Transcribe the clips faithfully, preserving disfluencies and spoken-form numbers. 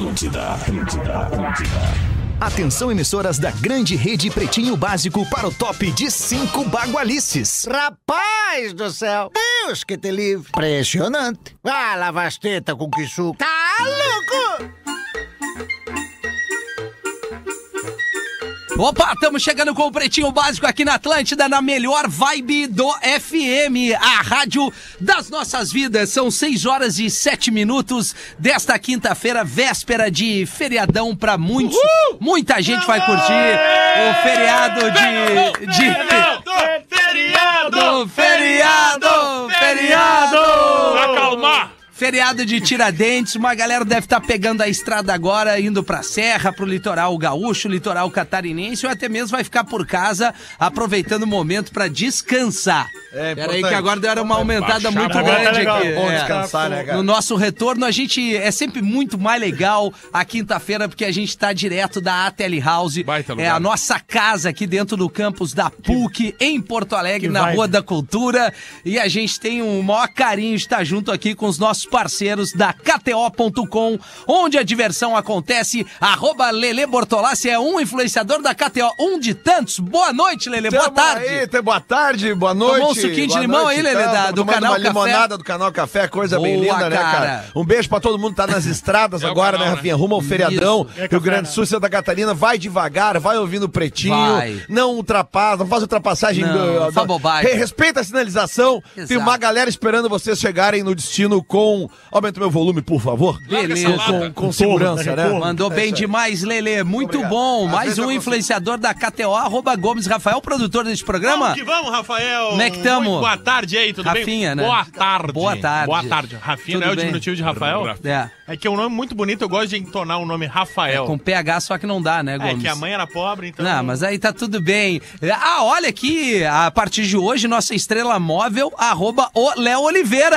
Atlântida, Atlântida, Atlântida. Atenção, emissoras da grande rede Pretinho Básico para o top de cinco bagualices. Rapaz do céu, Deus que te livre. Impressionante. Ah, lava as tetas com que suco. Tá louco? Opa, estamos chegando com o Pretinho Básico aqui na Atlântida, na melhor vibe do F M, a rádio das nossas vidas. São seis horas e sete minutos desta quinta-feira, véspera de feriadão pra muitos. Uhul! Muita gente vai curtir o feriado de... de... Feriado! Feriado! Feriado! Feriado! Acalmar! Feriado de Tiradentes, uma galera deve estar pegando a estrada agora, indo pra Serra, pro litoral gaúcho, litoral catarinense, ou até mesmo vai ficar por casa, aproveitando o momento pra descansar. É, Pera aí que agora deram uma aumentada Baixar, muito agora grande tá aqui. legal. Bom É. descansar, né, cara? No nosso retorno, a gente é sempre muito mais legal a quinta-feira, porque a gente tá direto da Ateli House. Baita É lugar. a nossa casa aqui dentro do campus da P U C, em Porto Alegre, que na vibe. Rua da Cultura. E a gente tem um maior carinho de estar junto aqui com os nossos parceiros da K T O ponto com, onde a diversão acontece. Arroba Lele Bortolassi é um influenciador da K T O, um de tantos. Boa noite, Lele, boa Tamo tarde. Aí, te- boa tarde, boa noite. Tomou um suquinho de Boa limão noite, aí, Lelê, tamo da- do tomando Canal uma Café. limonada do Canal Café, coisa bem Boa, linda, né, cara? cara? Um beijo pra todo mundo que tá nas estradas É o agora, canal, né, Rafinha? Rumo ao Isso. feriadão, É Rio Grande do Sul, Santa Catarina. Vai devagar, vai ouvindo o Pretinho. Vai. Não ultrapassa, não faz ultrapassagem. Não, do, faz bobagem. Re- Respeita a sinalização. Exato. Tem uma galera esperando vocês chegarem no destino com... Aumenta meu volume, por favor. Beleza. Com, com segurança, né? Mandou É bem isso aí. demais, Lele. Muito Obrigado. bom. Às Mais vezes eu um consigo. influenciador da K T O, arroba Gomes Rafael, produtor deste programa. Vamos que vamos, Rafael. Como é que tamo? Muito boa tarde aí, tudo Rafinha, bem? né? Boa tarde. Boa tarde. Boa tarde. Rafinha Tudo não é o bem? diminutivo de Rafael? É. É que é um nome muito bonito, eu gosto de entonar o nome Rafael. Com P H, só que não dá, né, É, Gomes? que a mãe era pobre, então... Não, mas aí tá tudo bem. Ah, olha aqui, a partir de hoje, nossa estrela móvel, arroba o Léo Oliveira.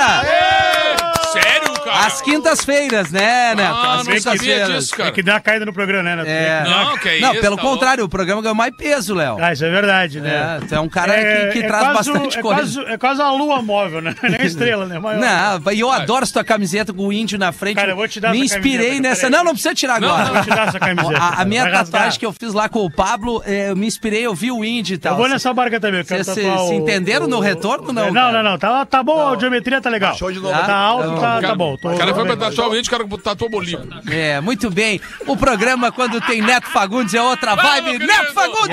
Sério, cara? Às quintas-feiras, né, Neto? Ah, Às não sabia quintas-feiras. disso, cara. É que dá uma caída no programa, né, Neto? É. Não, que Não, isso, pelo tá contrário, o programa ganhou mais peso, Léo. Ah, isso é verdade, né? É, tu é um cara que, que traz quase o- bastante é coisa. Quase, é quase uma lua móvel, né? Nem a estrela, né? Maior. Não, e eu adoro essa tua camiseta com o índio na frente. Cara, eu vou te dar Me essa inspirei camiseta, nessa. peraí. Não, não precisa tirar agora. Eu vou te dar essa camiseta. A, a minha Vai rasgar. tatuagem que eu fiz lá com o Pablo, é, eu me inspirei, eu vi o índio e tal. Eu vou nessa barca também. Eu quero Vocês se, tatuar se o- entenderam no o- retorno, não? Não, cara? não, não. Tá, tá bom, a geometria tá legal. Show de novo. Tá alto, Tá tá, bom. tá bom. Tô- O cara foi pra tô- tatuar o índio, o cara tatuou Bolívia. É, muito bem. O programa, quando tem Neto Fagundes, é outra vibe. querido! Neto Fagundes!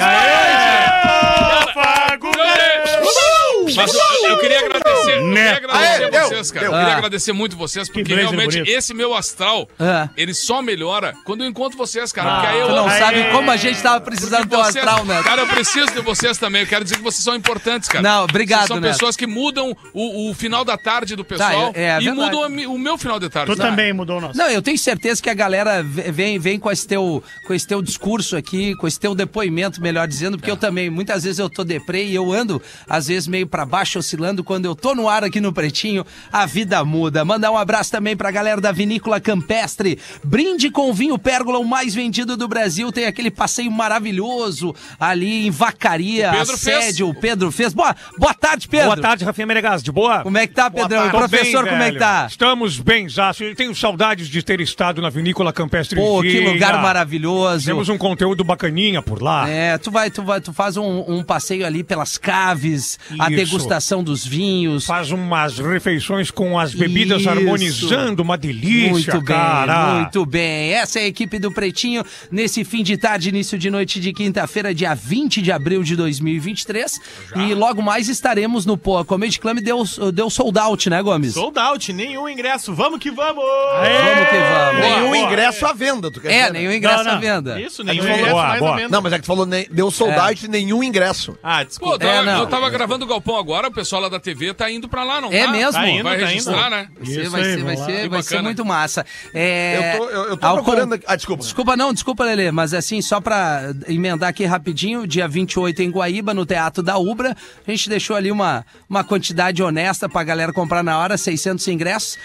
Mas eu, eu queria agradecer, eu queria Neto. agradecer Aê, deu, vocês, cara. deu. Eu queria Ah. agradecer muito vocês, porque blazer realmente bonito. esse meu astral, Ah. ele só melhora quando eu encontro vocês, cara. Porque aí eu Tu não Aê. sabe como a gente tava precisando do teu vocês, astral, Neto. cara, eu preciso de vocês também. Eu quero dizer que vocês são importantes, cara. Não, obrigado, Vocês são Neto. pessoas que mudam o, o final da tarde do pessoal é- é e verdade. mudam a mi- o meu final de tarde. Tu também mudou o nosso. Não, eu tenho certeza que a galera ve- vem, vem com, esse teu, com esse teu discurso aqui, com esse teu depoimento, melhor dizendo, porque eu também, muitas vezes eu tô deprê e eu ando, às vezes, meio pra baixo, oscilando. Quando eu tô no ar aqui no Pretinho, a vida muda. Mandar um abraço também pra galera da Vinícola Campestre. Brinde com o vinho Pérgola, o mais vendido do Brasil. Tem aquele passeio maravilhoso ali em Vacaria. O Pedro Assédio, fez. o Pedro fez. Boa, boa tarde, Pedro. Boa tarde, Rafinha Menegas, de boa? Como é que tá, Pedrão? E Tô professor, bem, como é que velho. tá? Estamos bem, já. Tenho saudades de ter estado na Vinícola Campestre. Pô, que lugar maravilhoso. Temos um conteúdo bacaninha por lá. É, tu vai, tu vai, tu faz um, um passeio ali pelas caves, a Isso. degustação dos vinhos. Faz umas refeições com as bebidas Isso. harmonizando, uma delícia, Muito bem, cara. muito bem. Essa é a equipe do Pretinho nesse fim de tarde, início de noite de quinta-feira, dia vinte de abril de dois mil e vinte e três. E logo mais estaremos no Poa Comedy Club. Deu, deu sold out, né, Gomes? Sold out, nenhum ingresso. Vamos que vamos! Vamos que vamos. Nenhum boa. ingresso à venda, tu quer É, dizer, né? nenhum ingresso Não, à não. venda. Isso, nenhum falou- ingresso, Boa, mais boa. ou menos. Não, mas é que tu falou, ne- deu sold out e nenhum ingresso. Ah, Pô, desculpa. tá- É, não. Eu tava gravando o Galpão agora, o pessoal lá da T V tá indo pra lá, não É tá? mesmo? Tá indo, Vai vai tá registrar, né? Vai ser, Isso vai aí, ser, vai vamos lá. ser, Que vai ser bacana. muito massa. É, Eu tô, eu, eu tô ao procurando... con- aqui- Ah, desculpa. Desculpa não, desculpa, Lelê, mas assim, só pra emendar aqui rapidinho, dia vinte e oito em Guaíba, no Teatro da Ubra, a gente deixou ali uma, uma quantidade honesta pra galera comprar na hora, seiscentos ingressos, que ainda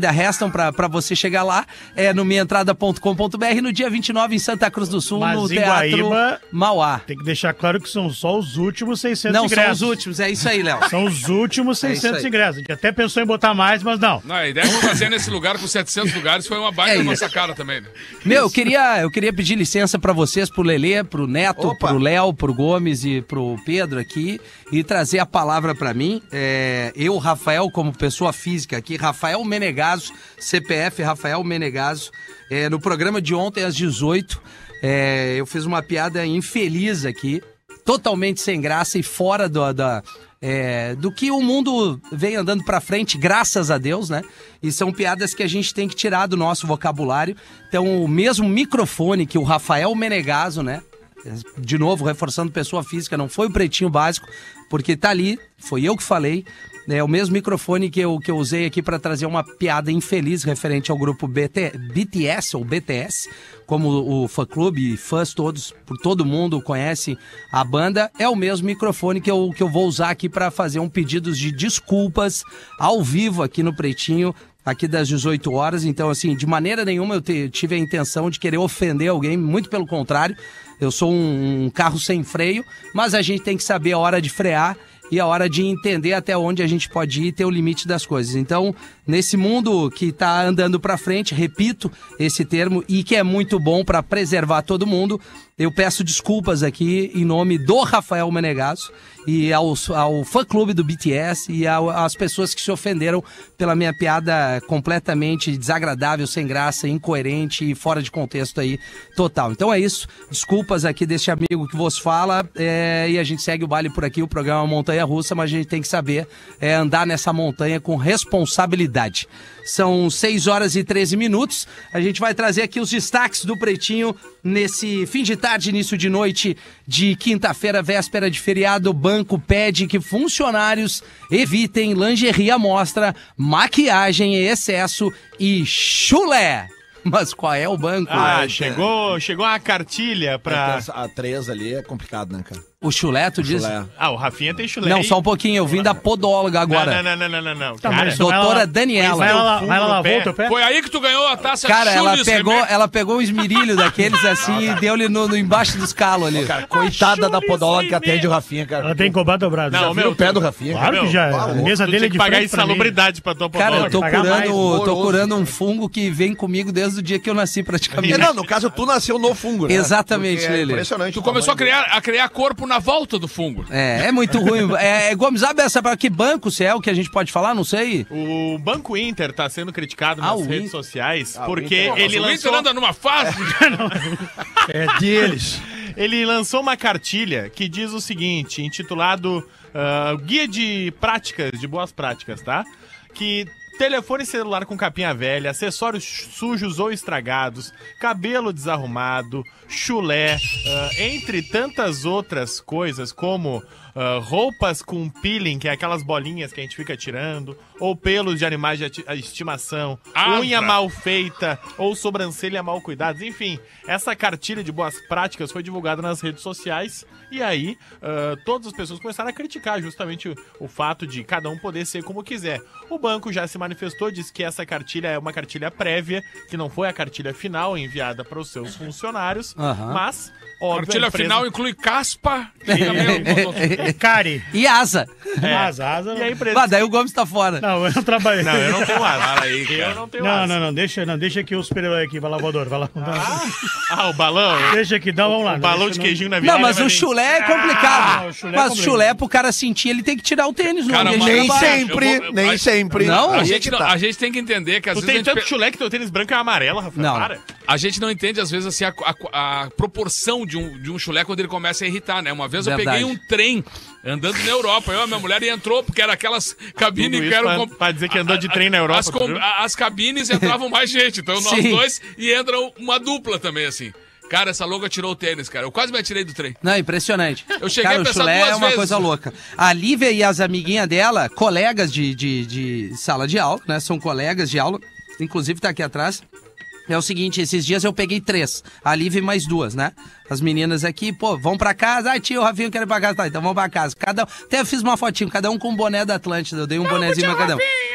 ainda restam pra, pra você chegar lá. É no minha entrada ponto com ponto b r no dia vinte e nove em Santa Cruz do Sul, Mas no em Teatro Guaíba, Mauá. Tem que deixar claro que são só os últimos seiscentos Não, ingressos. são os últimos, é isso aí, Léo. São os últimos É isso seiscentos aí. ingressos. A gente até pensou em botar mais, mas não. Não, a ideia de fazer nesse lugar com setecentos lugares foi uma baita É uma isso. sacada também, né? Meu, eu queria, eu queria pedir licença pra vocês, pro Lelê, pro Neto, Opa. pro Léo, pro Gomes e pro Pedro aqui e trazer a palavra pra mim. É, eu, Rafael, como pessoa física aqui, Rafael Menegaso, C P F Rafael Menegaso. É, no programa de ontem, às dezoito, é, eu fiz uma piada infeliz aqui, totalmente sem graça e fora do, da, é, do que o mundo vem andando pra frente, graças a Deus, né? E são piadas que a gente tem que tirar do nosso vocabulário. Então, o mesmo microfone que o Rafael Menegaso, né? De novo, reforçando pessoa física, não foi o Pretinho Básico, porque tá ali, foi eu que falei. É o mesmo microfone que eu, que eu usei aqui para trazer uma piada infeliz referente ao grupo B T, B T S ou B T S, como o fã-clube e fãs todos, por todo mundo conhece a banda. É o mesmo microfone que eu, que eu vou usar aqui para fazer um pedido de desculpas ao vivo aqui no Pretinho, aqui das dezoito horas. Então, assim, de maneira nenhuma eu te, tive a intenção de querer ofender alguém, muito pelo contrário. Eu sou um, um carro sem freio, mas a gente tem que saber a hora de frear e a hora de entender até onde a gente pode ir e ter o limite das coisas. Então, nesse mundo que está andando para frente, repito esse termo, e que é muito bom para preservar todo mundo, eu peço desculpas aqui em nome do Rafael Menegaso e ao, ao fã-clube do B T S e ao, às pessoas que se ofenderam pela minha piada completamente desagradável, sem graça, incoerente e fora de contexto aí, total. Então é isso, desculpas aqui deste amigo que vos fala, é, e a gente segue o baile por aqui, o programa Montanha Russa, mas a gente tem que saber é, andar nessa montanha com responsabilidade. São seis horas e treze minutos, a gente vai trazer aqui os destaques do Pretinho nesse fim de tarde, início de noite de quinta-feira, véspera de feriado. O banco pede que funcionários evitem lingerie à mostra, maquiagem em excesso e chulé. Mas qual é o banco? Ah, chegou, chegou a cartilha pra... A três ali é complicado, né, cara? O chulé, tu diz? Chulé. Ah, o Rafinha tem chulé. Não, aí. só um pouquinho, eu vim da podóloga agora. Não, não, não, não, não, não. Tá, Cara, mas isso vai Doutora lá- Daniela. Vai lá, Fundo vai lá, no lavou pé. o teu pé? Foi aí que tu ganhou a taça Cara, ela Chulis pegou, Remédio. ela pegou um esmirilho daqueles assim e deu-lhe no, no embaixo dos calos ali. Cara, coitada da podóloga que atende o Rafinha, cara. Ela tem que cobrar dobrado. Não, Já o viu? meu- o pé do Rafinha, Claro cara. que já é. Meu, A tá mesa Tu dele tinha é que pagar diferente pra mim. insalubridade pra tua Cara, eu podóloga. tô pagar curando, mais, tô horroroso. curando um fungo que vem comigo desde o dia que eu nasci praticamente. É, não, no caso, tu nasceu no fungo, né? Exatamente, Porque é Lelê. impressionante. Tu o começou a tamanho criar, a criar corpo na volta do fungo. É, é muito ruim. É, é, Gomes, sabe essa para que banco se é o que a gente pode falar? Não sei. O Banco Inter tá sendo criticado Ah, nas o redes Inter. sociais Ah, o porque Inter- ele o lançou, Inter anda numa fase. É deles. ele lançou uma cartilha que diz o seguinte, intitulado ah, Guia de Práticas, de Boas Práticas, tá? Que telefone celular com capinha velha, acessórios sujos ou estragados, cabelo desarrumado, chulé, ah, entre tantas outras coisas como ah, roupas com peeling, que é aquelas bolinhas que a gente fica tirando, ou pelos de animais de ati- estimação, Avra. unha mal feita ou sobrancelha mal cuidadas. Enfim, essa cartilha de boas práticas foi divulgada nas redes sociais e aí ah, todas as pessoas começaram a criticar justamente o, o fato de cada um poder ser como quiser. O banco já se manifestou, disse que essa cartilha é uma cartilha prévia, que não foi a cartilha final enviada para os seus funcionários, Aham. mas... Óbvio, Cartilha a empresa- final inclui caspa. e também- Cari. E asa. É. As asas. E a empresa... Ah, daí o Gomes tá fora. Não, eu não trabalhei. Não, eu não tenho asa. Para aí, cara. Eu não tenho Não, asa. não, não, deixa, não, deixa aqui o super-herói aqui, vai lá, voador, vai lá. Ah, o balão? Deixa aqui, dá, vamos lá. O balão deixa, de não- queijinho na Não, viagem. mas vai o vir. chulé é complicado. Ah, o chulé é mas o complicado. chulé, pro cara sentir, ele tem que tirar o tênis no Cara, ambiente mas- de Nem trabalho. sempre, Eu vou- nem a- sempre. Não? A Aí é gente, que não- tá. a gente tem que entender que às Tu vezes tem a gente, tanto pe- chulé que teu tênis branco é amarelo, Rafael. Não. Para. a gente não entende às vezes assim a, a- a proporção de um, de um chulé quando ele começa a irritar, né? Uma vez eu Verdade. peguei um trem andando na Europa, eu e a minha mulher e entrou porque era aquelas cabines Tudo que isso eram pra- pra dizer que andou de trem na Europa, As, tu com- viu? a- as cabines entravam mais gente, então nós Sim. dois e entra uma dupla também assim. Cara, essa louca tirou o tênis, cara. Eu quase me atirei do trem. Não, impressionante. Eu cheguei Cara, a o pensar chulé duas é uma vezes. coisa louca. A Lívia e as amiguinhas dela, colegas de, de, de sala de aula, né? São colegas de aula. Inclusive tá aqui atrás. É o seguinte, esses dias eu peguei três. A Lívia e mais duas, né? As meninas aqui, pô, vão pra casa. Ai, tio, o Rafinha quer ir pra casa. Tá, então vamos pra casa. Cada um... Até eu fiz uma fotinho, cada um com um boné da Atlântida. Eu dei um bonézinho pra cada um.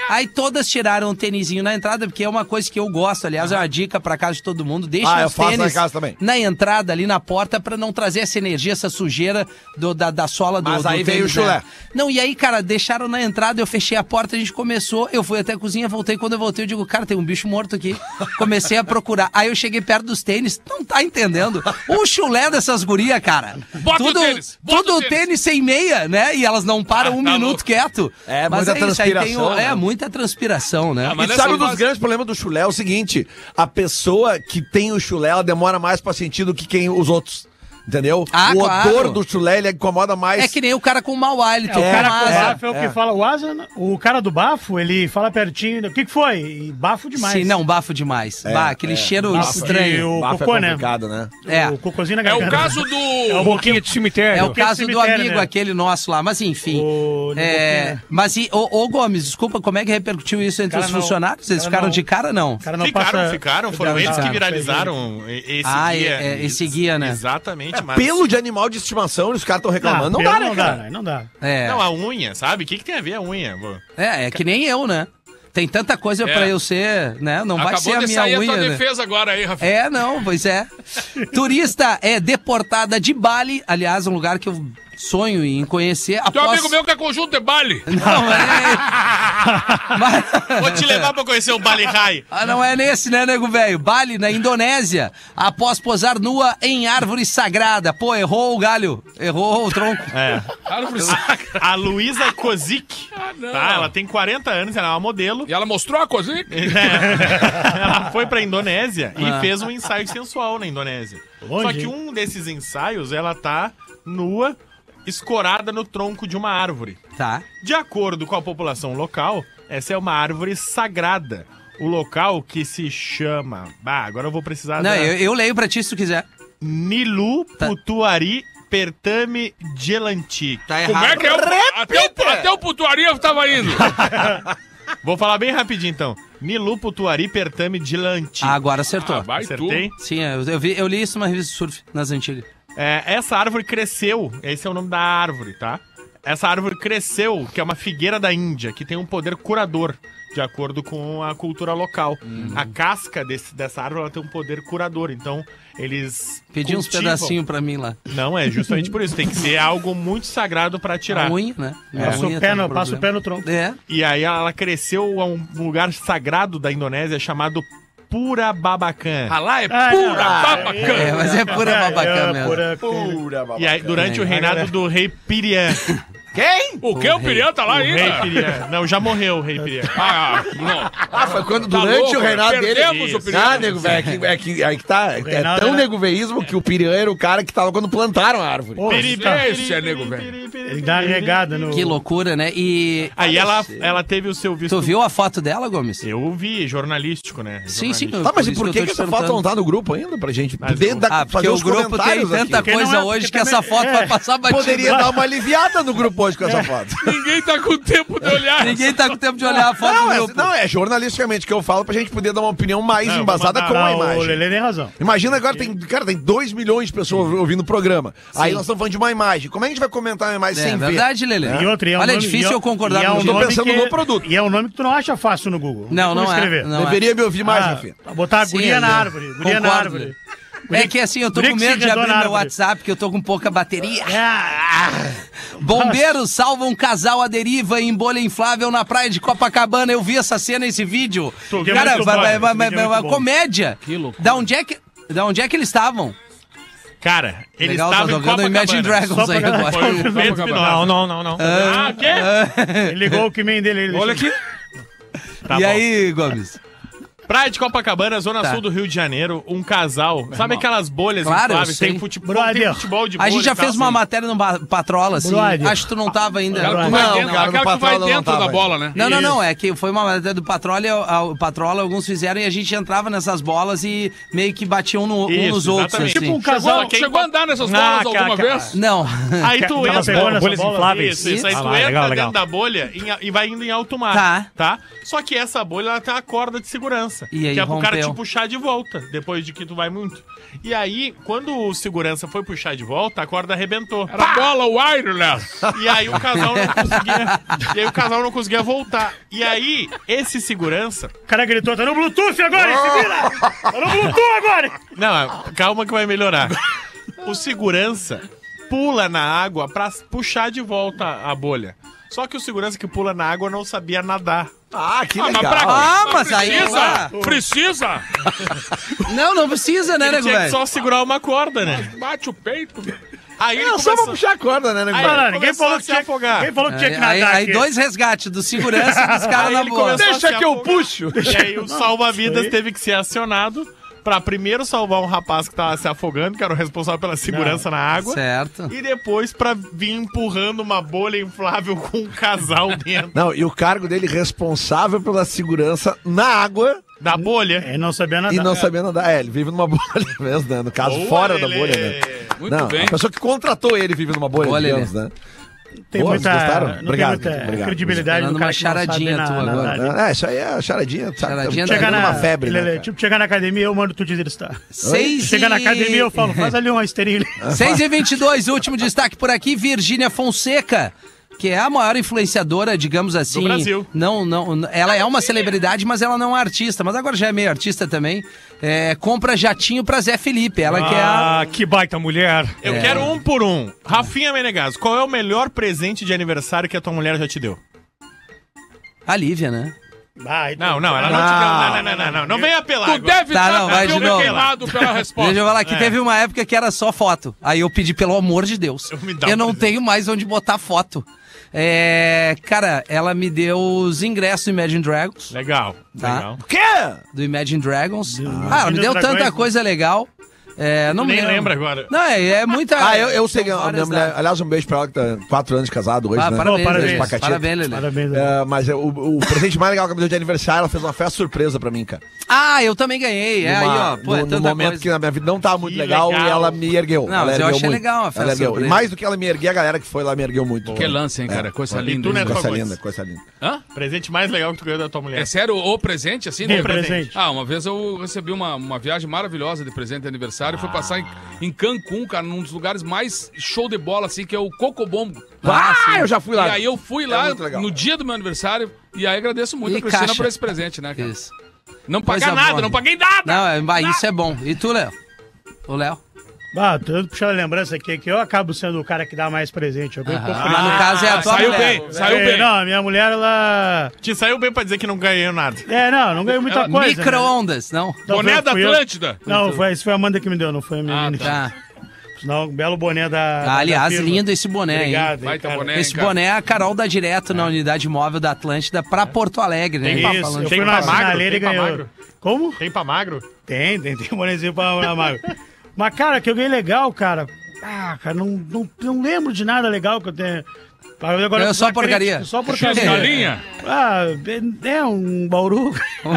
Aí todas tiraram um tênisinho na entrada, porque é uma coisa que eu gosto. Aliás, é uma dica pra casa de todo mundo. Deixa Ah, eu os faço tênis na casa também. na entrada, ali na porta, pra não trazer essa energia, essa sujeira do, da, da sola do, Mas do aí veio tênis, o chulé. né? Não, e aí, cara, deixaram na entrada, eu fechei a porta, a gente começou, eu fui até a cozinha, voltei, quando eu voltei eu digo, cara, tem um bicho morto aqui. Comecei a procurar. Aí eu cheguei perto dos tênis, não tá entendendo? O chulé dessas gurias, cara. Bota tudo, o tênis, bota tudo o tênis. tênis sem meia, né? E elas não param Ah, um tá minuto louco. quieto. É, Mas muita é isso, aí tem transpiração, o- É, né? muita transpiração, né? Ah, mas E nessa sabe um dos fase- grandes problemas do chulé é o seguinte: a pessoa que tem o chulé, ela demora mais pra sentir do que quem os outros. Entendeu? Ah, o claro. odor do chulé, ele incomoda mais. É que nem o cara com mau hálito. É, o cara com com asa. bafo é o que fala. O asa, o cara do bafo, ele fala pertinho. O que, que foi? E bafo demais. Sim, não, bafo demais. Bah, aquele cheiro Bafo estranho. de- o Bafo cocô, é né? complicado, né? É. O cocôzinho na É o garganta. caso do... É o boquinha de cemitério. É o Aquele caso do cemitério, amigo, né? aquele nosso lá. Mas enfim. O- é, Boquinha. mas e, ô, ô, Gomes, desculpa, como é que repercutiu isso entre Cara, os não. funcionários? Eles Cara, ficaram não. de cara, não? O cara não Ficaram, passa- ficaram. Foram Ficaram, eles que ficaram. viralizaram esse Ah, guia. é- é esse guia, né? Exatamente, mas... Pelo de animal de estimação, os caras estão reclamando. Não, pelo dá, né, não cara? dá, não dá. É. Não, a unha, sabe? O que, que tem a ver a unha? Pô? É, é que nem eu, né? Tem tanta coisa É. pra eu ser, né? Não vai ser Acabou a de minha sair a unha, tua né? defesa agora aí, Rafa. É, não, pois é. Turista é deportada de Bali, aliás, um lugar que eu sonho em conhecer. Tem um Após... amigo meu que é conjunto de Bali. Não, é... Mas... Vou te levar pra conhecer o Bali High. Ah, não é nesse, né, nego velho? Bali, na Indonésia, após posar nua em árvore sagrada. Pô, errou o galho. Errou o tronco. É. Árvore A Luísa Kozik, Ah, não. tá? Ela tem quarenta anos, ela é uma modelo. E ela mostrou a cozinha? Ela foi pra Indonésia e Ah. fez um ensaio sensual na Indonésia. Longe, Só que hein? um desses ensaios, ela tá nua, escorada no tronco de uma árvore. Tá. De acordo com a população local, essa é uma árvore sagrada. O local que se chama... Bah, agora eu vou precisar Não, da... eu, eu leio pra ti se tu quiser. Nilu Tá. Putuari Pertame Gelanti. Tá Como é que é? O, até, o, até o putuaria tava indo. Vou falar bem rapidinho, então. Nilu Putuari Pertame Gelanti. Ah, agora acertou. Ah, vai tu. Acertei? Sim, eu, eu, vi, eu li isso numa revista de surf, nas antigas. É, essa árvore cresceu, esse é o nome da árvore, tá? Essa árvore cresceu, que é uma figueira da Índia, que tem um poder curador, de acordo com a cultura local. A casca desse, dessa árvore ela tem um poder curador, então eles Pedi uns cultivam- pedacinhos pra mim lá. Não, é justamente por isso, tem que ser algo muito sagrado pra tirar. A unha, né? Minha Passa o unha pé tá no- com passa o problema. pé no tronco. É. E aí ela cresceu a um lugar sagrado da Indonésia chamado Purababacan. Ah lá é Ah, pura não. babacã. É, mas é pura babacã é, mesmo. pura- Pura, E aí, durante o reinado do rei Pirian. Quem? O que? O Pirian tá lá O rei ainda? Pirian. Não, já morreu o rei Pirian. Ah, não. Ah, foi quando Tá durante louco, o reinado dele. perdemos o Pirian. Ah, nego velho, é que, é que, é que tá. É reinado tão era- nego veísmo que o Pirian era o cara que tava quando plantaram a árvore. Pô, Esse é nego velho. ele dá uma regada no... Que loucura, né? E. Aí ela, ela teve o seu visto. Tu viu a foto dela, Gomes? Eu vi, jornalístico, né? Sim, sim. Jornalístico. Tá, mas Por e isso por que eu que, tô que te essa foto perguntando. não tá no grupo ainda? Pra gente Mas poder eu- dar, Ah, porque fazer o os grupo tem comentários tanta aqui. Porque coisa não é- hoje porque que essa também- foto é. vai passar batida. Poderia dar uma aliviada no grupo hoje com essa foto. Ninguém tá com tempo de olhar. Ninguém tá com tempo de olhar a foto Não, do é, grupo. não, é jornalisticamente que eu falo pra gente poder dar uma opinião mais Não, eu vou embasada mandar- com a Não, o imagem. Lelê tem razão. Imagina agora, tem, cara, tem dois milhões de pessoas ouvindo o programa. Aí nós estamos falando de uma imagem. Como é que a gente vai comentar uma imagem É sem ver? verdade, Lelê. E outra, e é um Olha, é nome- difícil e é- eu concordar e é um com Tô nome pensando que- no produto. E é um nome que tu não acha fácil no Google. Não, Como não é. escrever. Não é. Deveria me ouvir mais, Ah, Rafinha. botar Sim, guria na eu árvore. Guria na concordo. árvore. É que assim, eu tô com Guria que medo se de enredou abrir na meu árvore. WhatsApp, porque eu tô com pouca bateria. Ah, Bombeiros salvam um casal à deriva em bolha inflável na praia de Copacabana. Eu vi essa cena, esse vídeo. Esse vídeo é Cara, muito vai- bom, vai- esse vai- vídeo é vai- muito uma bom. comédia. Que loucura. Da onde é que, da onde é que eles estavam? Cara, eles Legal, tô estavam em jogando Imagine Copacabana. Dragons Só aí pra- agora. Foi o Pedro Não, Espinosa. não, não, não. Ah, quê? ele ligou o que man dele. Ele Olha aqui. Tá e bom. aí, Gomes? Praia de Copacabana, zona Tá. sul do Rio de Janeiro, um casal. Sabe aquelas bolhas Claro, infláveis? eu sei. Tem futebol, Brother. tem futebol de A gente bolha já e tal, fez uma assim. matéria no ba- Patrola, assim. Brother. Acho que tu não tava ainda. Aquela que Não, vai dentro, cara, aquela no que vai Patrola não dentro tava. da bola, né? Não, não, Isso. não. É que foi uma matéria do Patrola, a- o Patrola, alguns fizeram e a gente entrava nessas bolas e meio que batiam no, um Isso, nos outros. exatamente. Assim. Tipo um casal. Chegou, chegou a andar nessas Ah, bolas aquela- alguma aquela- vez? Não. Aí tu Ela entra... pegou nessa bolhas bola. infláveis. Isso, isso. Aí Ah tu lá, entra legal, dentro legal. da bolha e, e vai indo em alto mar. Tá. Tá? Só que essa bolha ela tem uma corda de segurança. segurança. E aí que é pro cara rompeu. te puxar de volta, depois de que tu vai muito. E aí, quando o segurança foi puxar de volta, a corda arrebentou. Era bola wireless. E aí o casal não conseguia. E aí o casal não conseguia voltar. E aí, esse segurança. O cara gritou, tá no Bluetooth agora, se vira! Tá no Bluetooth agora! Não, calma que vai melhorar. O segurança pula na água pra puxar de volta a bolha. Só que o segurança que pula na água não sabia nadar. Ah, que Ah, mas legal. pra quê? Ah, Não mas aí, precisa? ah. Precisa? Não, não precisa, né, Ele nego tinha que velho? só segurar uma corda, né? Bate o peito. Aí ele É só pra começou... puxar a corda, né, nego? Aí Não, velho? não, ele ninguém começou falou a que se tinha, afogar. ninguém falou que tinha que nadar Aí, aí aqui. dois resgates, do segurança e dos caras Aí na ele boa. começou a Deixa se que eu afogar. puxo. E aí o salva-vidas teve que ser acionado pra primeiro salvar um rapaz que tava se afogando, que era o responsável pela segurança na água. Certo. E depois pra vir empurrando uma bolha inflável com um casal dentro Não, e o cargo dele responsável pela segurança na água da bolha. É, não sabia nadar. e não sabia nadar. É, ele vive numa bolha mesmo, né? No caso, Boa, fora Lelê. da bolha, né? Muito não, bem. a pessoa que contratou ele vive numa bolha, Boa, digamos, Lelê. né? Tem Pô, muita, vocês gostaram? não Obrigado, tem muita obrigado. credibilidade Falando no cara uma que não sabe charadinha na- tua na- agora. na- Não, é, isso aí é charadinha, sabe? Charadinha Tá da- pegando uma febre, Ele- né? ele- cara? tipo, chegar na academia, eu mando tu deslistar. Seis Chega na e- academia, eu falo, faz ali uma esteirinha. seis e vinte e dois, último destaque por aqui, Virgínia Fonseca, que é a maior influenciadora, digamos assim. Do Brasil. Não, não, ela é uma celebridade, mas ela não é artista, mas agora já é meio artista também. É, compra jatinho pra Zé Felipe, ela que é a... Ah, que baita mulher. Eu É. quero um por um. Rafinha Menegaso, qual é o melhor presente de aniversário que a tua mulher já te deu? a Lívia, né? Vai, Não, não, ela não, Não. te deu. Não, não, não, não, não. Não vem apelar. Tu agora. deve Tá, estar não, vai de filme novo. queimado pela resposta. Deixa eu falar que É. teve uma época que era só foto. Aí eu pedi, pelo amor de Deus, Eu me dá eu um não presente. tenho mais onde botar foto. É, cara, ela me deu os ingressos do Imagine Dragons. Legal, Tá. legal. O quê? Do Imagine Dragons. Do ah, ela me Imagine deu Dragões, tanta né? coisa legal. É, não Tu me nem lembro. lembra agora. Não, é, é muita. Ah, eu, eu sei que são a minha várias mulher. datas. Aliás, um beijo pra ela que tá quatro anos de casado hoje, Ah, né? parabéns, Pô, parabéns. Lelê. Pacatito. Parabéns, Lelê. Parabéns. É, mas é, o, o presente mais legal que ela me deu de aniversário, ela fez uma festa surpresa pra mim, cara. Ah, eu também ganhei. É Numa- aí, ó. Pô, é no, no tanta momento coisa. que na minha vida não tava muito Que legal, legal. e ela me ergueu. Não, ela mas eu ergueu achei muito. legal a festa Ela ergueu. surpresa. E mais do que ela me erguer, a galera que foi lá me ergueu muito. Que lance, hein, cara? Coisa foi. linda. E tu, né, hein? Coisa Fagundes? linda, coisa linda. Hã? Presente mais legal que tu ganhou da tua mulher. É sério, o presente, assim? Sim, né? presente. Ah, uma vez eu recebi uma, uma viagem maravilhosa de presente de aniversário. Fui passar em, em Cancún, cara, num dos lugares mais show de bola, assim, que é o Cocobombo. Ah, sim. eu já fui lá. E aí eu fui É lá muito legal. no dia do meu aniversário e aí agradeço muito E a Cristina caixa. por esse presente, né, cara? Isso. Não pagar Coisa nada, boa. não paguei nada! Não, é, bah, isso é bom. E tu, Léo? O Léo? Ah, tô puxando a lembrança aqui que eu acabo sendo o cara que dá mais presente. Eu ganho Aham. pouco Mas no caso é a tua saiu mulher. bem, saiu É, bem. Não, a minha mulher, ela... Te saiu bem pra dizer que não ganhou nada. É, não, não ganhou muita coisa. né? Micro-ondas, não? Não, Boné foi- da fui eu. Atlântida. Não, foi, isso foi a Amanda que me deu, não foi a minha Ah, menina. Tá. Senão, um belo boné da... Ah, da aliás, firma. lindo esse boné, Obrigado, hein? Vai ter cara. boné. Esse cara. boné a Carol dá direto na unidade móvel da Atlântida pra Porto Alegre, né? Tem Tá Isso, falando eu de- fui pra na magro? sinaleira e Tem pra ganhou. magro? Como? Tem pra magro? Tem, tem, tem um bonezinho pra pra magro. Mas, cara, que eu ganhei legal, cara. Ah, cara, não, não, não lembro de nada legal que eu tenho. Agora, É só na porcaria. crítica, Só X porcaria. galinha. Ah, é é um bauru.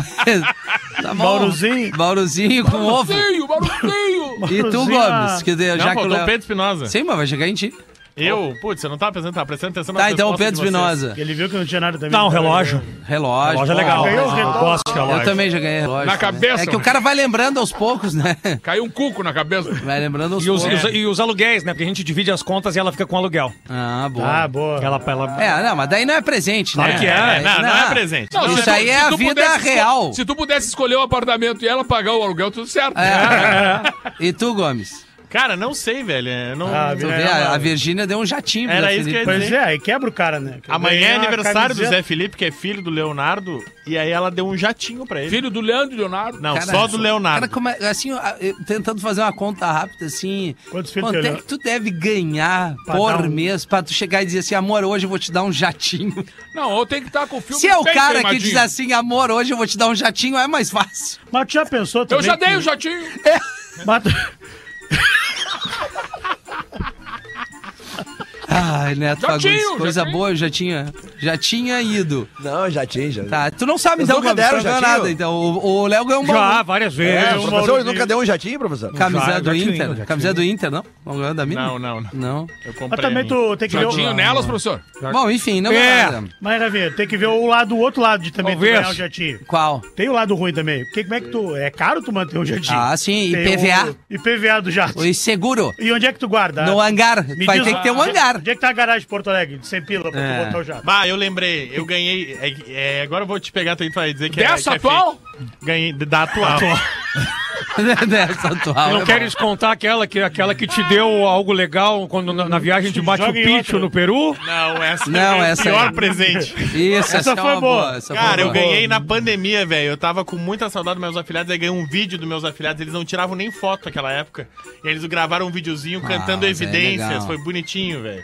Tá bom. Bauruzinho. Bauruzinho com ovo. Barulhinho, barulhinho. E tu, Bauruzinho, Gomes? Que deu, Não, já que o faltou o Léo... Pedro Espinosa. Sim, mas vai chegar em ti. Eu, putz, você não tava prestando, tava prestando atenção nas Tá, então o respostas Pedro de vocês. Espinosa. Ele viu que não tinha nada também. Não, relógio. Relógio. Relógio é pô, legal. ganhou o Eu retorno. gosto de relógio. Eu também já ganhei relógio. Na também. cabeça, É que o cara vai lembrando aos poucos, né? Caiu um cuco na cabeça. Vai lembrando aos E os, poucos. e os- e os aluguéis, né? Porque a gente divide as contas e ela fica com aluguel. Ah, boa. Ah, boa. Ela, ela... É, não, mas daí não é presente, né? Claro que é. É, não, não é presente. Não, Isso se tu- aí é se a tu vida pudesse esco- real. Se tu pudesse escolher o apartamento e ela pagar o aluguel, tudo certo. É. E tu, Gomes? Cara, não sei, velho. é, Não... Ah, Tu É, vê, a, a mano. Virgínia deu um jatinho. pro Era Zé isso que eu ia Felipe. Pois é, aí quebra o cara, né? Que eu Amanhã ganhei é uma aniversário do camiseta. Zé Felipe, que é filho do Leonardo, e aí ela deu um jatinho pra ele. Filho do Leandro e Leonardo. Não, Cara, só do Leonardo. Cara, como é- assim, ó, eu- tentando fazer uma conta rápida, assim. Quantos filhos Quanto tem, é né? que tu deve ganhar Pra por dar um- mês pra tu chegar e dizer assim, amor, hoje eu vou te dar um jatinho? Não, ou tem que estar com o filme Se é o bem cara que queimadinho. diz assim, amor, hoje eu vou te dar um jatinho, é mais fácil. Mas tu já pensou Eu também já dei que- o jatinho. Mas tu- Ai, Neto Jatinho, Fagundes, coisa jatinho. boa, jatinho. é. Já tinha ido. Não, já tinha, já. Tá, tu não sabe Vocês então, nunca deram não ganhou jatinho? nada. Então, o o Léo ganhou um Já, bom. várias vezes. É, um professor, Maurício. nunca deu um jatinho, professor? Camiseta Já- do já tinha, Inter. já Camiseta do Inter, não? Não ganhou da mina? Não, não, não. Não. Eu Mas comprei. também tu tem que ver Jatinho o... nelas, professor? Bom, enfim, não É. ganhou nada. Mas, Rafinha, tem que ver o lado, o outro lado de também tu Talvez. ganhar um jatinho. Qual? Tem o lado ruim também. Porque como é que tu... É caro tu manter um jatinho. Ah, sim, e Tem P V A. o- E P V A do jato. O seguro. E onde é que tu guarda? No hangar. Me Vai diz ter lá, que ter um onde- hangar. Onde é que tá a garagem de Porto Alegre? De cem pila pra É. tu botar o jato. Bah, eu lembrei. Eu ganhei. é, é, agora eu vou te pegar, tu vai dizer que é. Dessa que é atual? fake. Ganhei da atual. Dessa atual. Não é queres contar aquela que, aquela que te deu algo legal quando, na, na viagem de Machu Joga em Picchu outra. no Peru? Não, essa Não, é essa o pior aí. presente. bom. Isso, essa, Essa é foi uma boa. essa Cara, foi eu boa. ganhei na pandemia, velho. Eu tava com muita saudade dos meus afilhados, aí ganhei um vídeo dos meus afilhados. Eles não tiravam nem foto naquela época. E eles gravaram um videozinho cantando Ah, evidências. legal. Foi bonitinho, velho.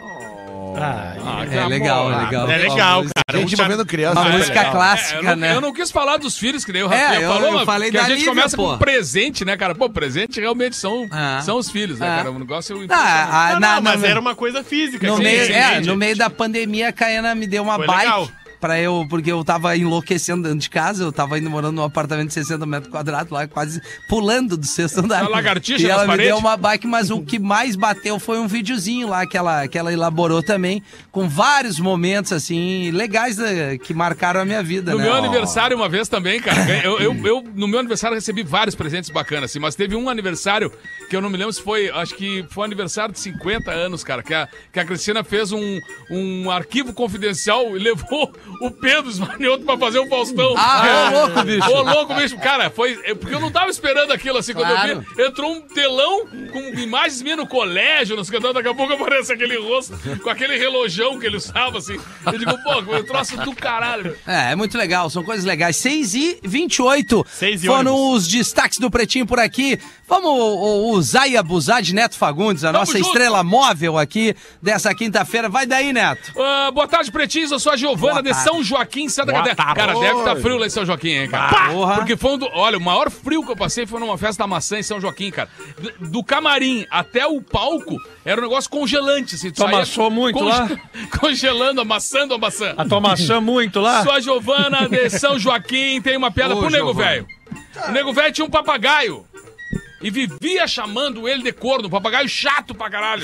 Ah, É legal, é legal. É legal, Uma cara. Gente Um cha- envolvendo criança. Uma né? música Legal. clássica, É, eu, não, né? eu não quis falar dos filhos, que nem o É, Rafinha eu- falou, eu mas falei que a da gente Lívia, começa pô. com presente, né, cara? Pô, presente realmente são, Ah. são os filhos, né, Ah. cara? O negócio é o Ah, a- Não, na- não, mas na- era uma coisa física. No que meio, você é, entende. no meio da pandemia, a Caiana me deu uma Foi bike legal. pra eu, porque eu tava enlouquecendo dentro de casa, eu tava indo morando num apartamento de sessenta metros quadrados lá, quase pulando do sexto andar. A lagartixa E nas ela me paredes? deu uma bike, mas o que mais bateu foi um videozinho lá que ela, que ela elaborou também, com vários momentos, assim, legais né, que marcaram a minha vida, No né? meu aniversário uma vez também, cara. Eu, eu, eu, no meu aniversário, recebi vários presentes bacanas, assim, mas teve um aniversário que eu não me lembro se foi, acho que foi um aniversário de cinquenta anos, cara, que a, que a Cristina fez um, um arquivo confidencial e levou o Pedro Esmanioto pra fazer o Faustão. Ah, ô louco, bicho. Ô louco, bicho. Cara, foi. é Porque eu não tava esperando aquilo assim. Quando Claro. eu vi, entrou um telão com imagens minhas no colégio, não sei o que, daqui a pouco aparece aquele rosto com aquele relojão que ele usava, assim. Eu digo, pô, eu troço do caralho. É, é muito legal, são coisas legais. seis e vinte e oito Seis e foram ônibus. os destaques do Pretinho por aqui. Vamos o- usar e abusar de Neto Fagundes, a Tamo nossa junto. estrela móvel aqui dessa quinta-feira. Vai daí, Neto. Ah, boa tarde, pretinhos. Eu sou a Giovana Boa de tarde. São Joaquim, Santa Boa Catarina. tarde. Cara, deve tá frio lá em São Joaquim, hein, cara. Pá! Porra. Porque foi um do... Olha, o maior frio que eu passei foi numa festa da maçã em São Joaquim, cara. Do, do camarim até o palco era um negócio congelante, assim. Tu saía amassou muito lá? Congelando, amassando a maçã. A tua maçã muito lá? Sou a Giovana de São Joaquim, tem uma piada Ô, pro Nego Giovana. Velho. O Nego Velho tinha um papagaio. E vivia chamando ele de corno, papagaio chato pra caralho.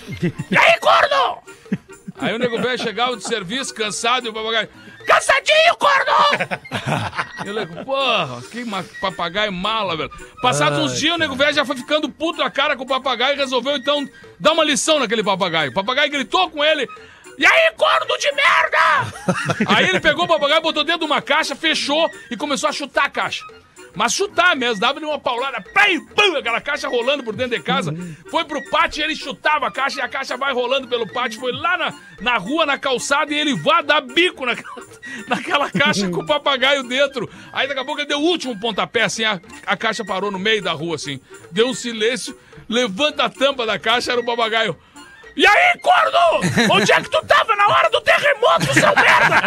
E aí, corno? Aí o Nego Velho chegava do serviço, cansado, e o papagaio... Cansadinho, corno! E o Nego, porra, que ma- papagaio mala, velho. Passados uns dias, o Nego Velho já foi ficando puto na cara com o papagaio e resolveu, então, dar uma lição naquele papagaio. O papagaio gritou com ele... E aí, corno de merda! Aí ele pegou o papagaio, botou dentro de uma caixa, fechou e começou a chutar a caixa. Mas chutar mesmo, dava-lhe uma paulada, pum, pum, aquela caixa rolando por dentro de casa. Foi pro pátio e ele chutava a caixa e a caixa vai rolando pelo pátio. Foi lá na, na rua, na calçada, e ele vai dar bico naquela, naquela caixa com o papagaio dentro. Aí daqui a pouco ele deu o último pontapé, assim, a, a caixa parou no meio da rua, assim. Deu um silêncio, levanta a tampa da caixa, era o papagaio. E aí, corno? Onde é que tu tava na hora do terremoto, seu merda?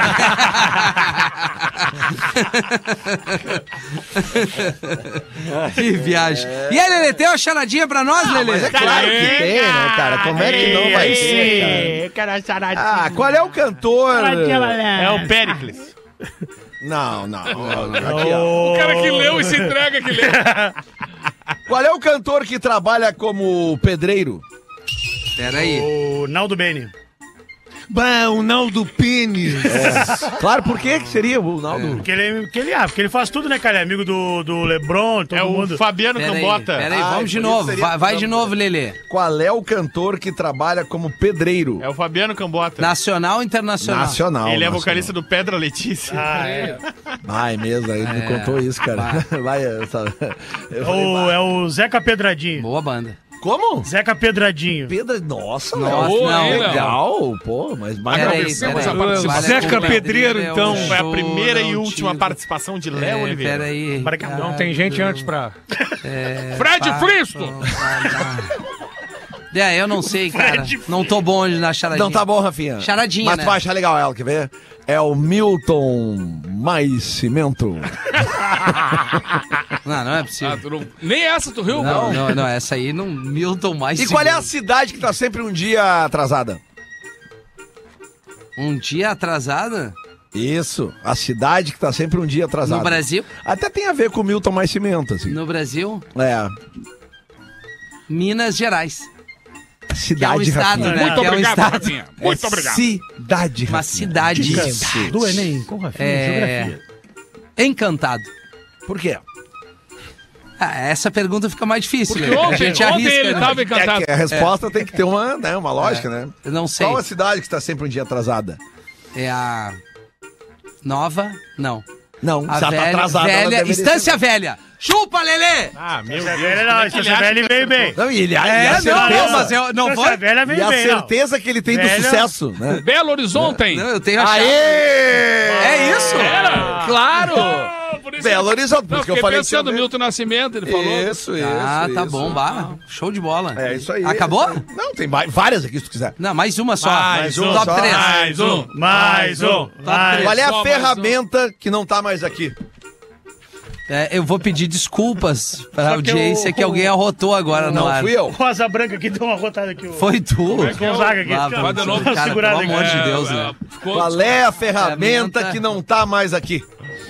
Que viagem. E aí, Lelê, tem uma charadinha pra nós, Lelê? Mas é claro que tem, né, cara? Como é que não vai ser, cara? Ah, qual é o cantor? É o Péricles. Não, não. Aqui, ó. O cara que leu e se entrega que leu. Qual é o cantor que trabalha como pedreiro? Pera aí. O Naldo Beni. Bah, o Naldo Pênis. Claro, por que que seria o Naldo? Porque ele, porque ele, ah, porque ele faz tudo, né, cara? É amigo do, do Lebron, todo É o mundo. Fabiano Pera aí, Cambota. pera aí, Ah, vamos de por isso novo. seria- Vai, vai de novo, Lelê. Qual é o cantor que trabalha como pedreiro? É o Fabiano Cambota. Nacional ou internacional? Nacional. Ele é nacional. vocalista do Pedra Letícia. Ah, é. Ai, mesmo, aí me contou isso, cara. Vai, essa... Eu falei, O, é o Zeca Pedradinho. Boa banda. como? Zeca Pedradinho. Pedra... Nossa, Nossa, Léo, não, que Léo. legal, pô, mas... mas Pera aí, Agradecemos pera a aí. participação. Zeca Vale a Pedreiro, é um então. Foi a show primeira e antigo. última participação de Léo É, Oliveira. pera aí. Não tem gente antes pra... É, Fred pá, Flintstone. É, eu não sei, cara. Não tô bom hoje na charadinha. Não tá bom, Rafinha. Charadinha, Mas né? tu vai achar legal ela, quer ver? É o Milton Mais Cimento. Não, não é possível. Ah, tu não... Nem essa tu riu, Não, cara? não, não, essa aí não. Milton mais. E qual é a segundo. cidade que tá sempre um dia atrasada? Um dia atrasada? Isso, a cidade que tá sempre um dia atrasada. No Brasil? Até tem a ver com o Milton Mais Cimento, assim. No Brasil? É. Minas Gerais. Cidade, que é um estado, Rafinha. né? Muito que é um obrigado, estado. Rafinha. Muito obrigado. Cidade, Uma Rafinha. cidade. Dicas Isso. do Enem com Rafinha, É... geografia. Encantado. Por quê? Ah, essa pergunta fica mais difícil. Porque né? A ontem, gente ontem arrisca, ele né? tava É encantado. que a resposta tem que ter uma, né, uma lógica, né? Eu não sei. Qual a cidade que está sempre um dia atrasada? É a... Nova? Não. Não, A já velha, tá atrasada. ela velha deveria Estância ser- Velha. Chupa, Lelê! Ah, meu Essa Deus. velha como não, é que ele essa acha velha que veio acertou? bem. Não, e ele, e É, a não, certeza, não, mas eu não Essa foi... velha e veio a bem, não. certeza que ele tem do Velha- sucesso, né? Belo Horizonte. Não, eu tenho a chave. Aê! É isso? Era? Claro! Ah, por isso Belo Horizonte, por Não, isso que eu fiquei falei pensando no que- Milton Nascimento, ele falou. Isso, isso. Ah, tá isso. bom, bah. Show de bola. É isso aí. Acabou? Não, tem va- várias aqui se tu quiser. Não, mais uma só. Mais um Top só. três. Mais um. Mais um. Mais Qual é Só a mais ferramenta que não tá mais aqui? É, eu vou pedir desculpas pra Só que audiência eu- que alguém arrotou agora no Não ar. fui eu. O Asa Branca aqui deu uma rotada aqui. o- Foi tu. Gonzaga aqui. Ah, Vai de novo. cara, Segurado pelo aqui. amor de É, Deus, é, né? ficou- Qual é a ferramenta Ferramenta. que não tá mais aqui?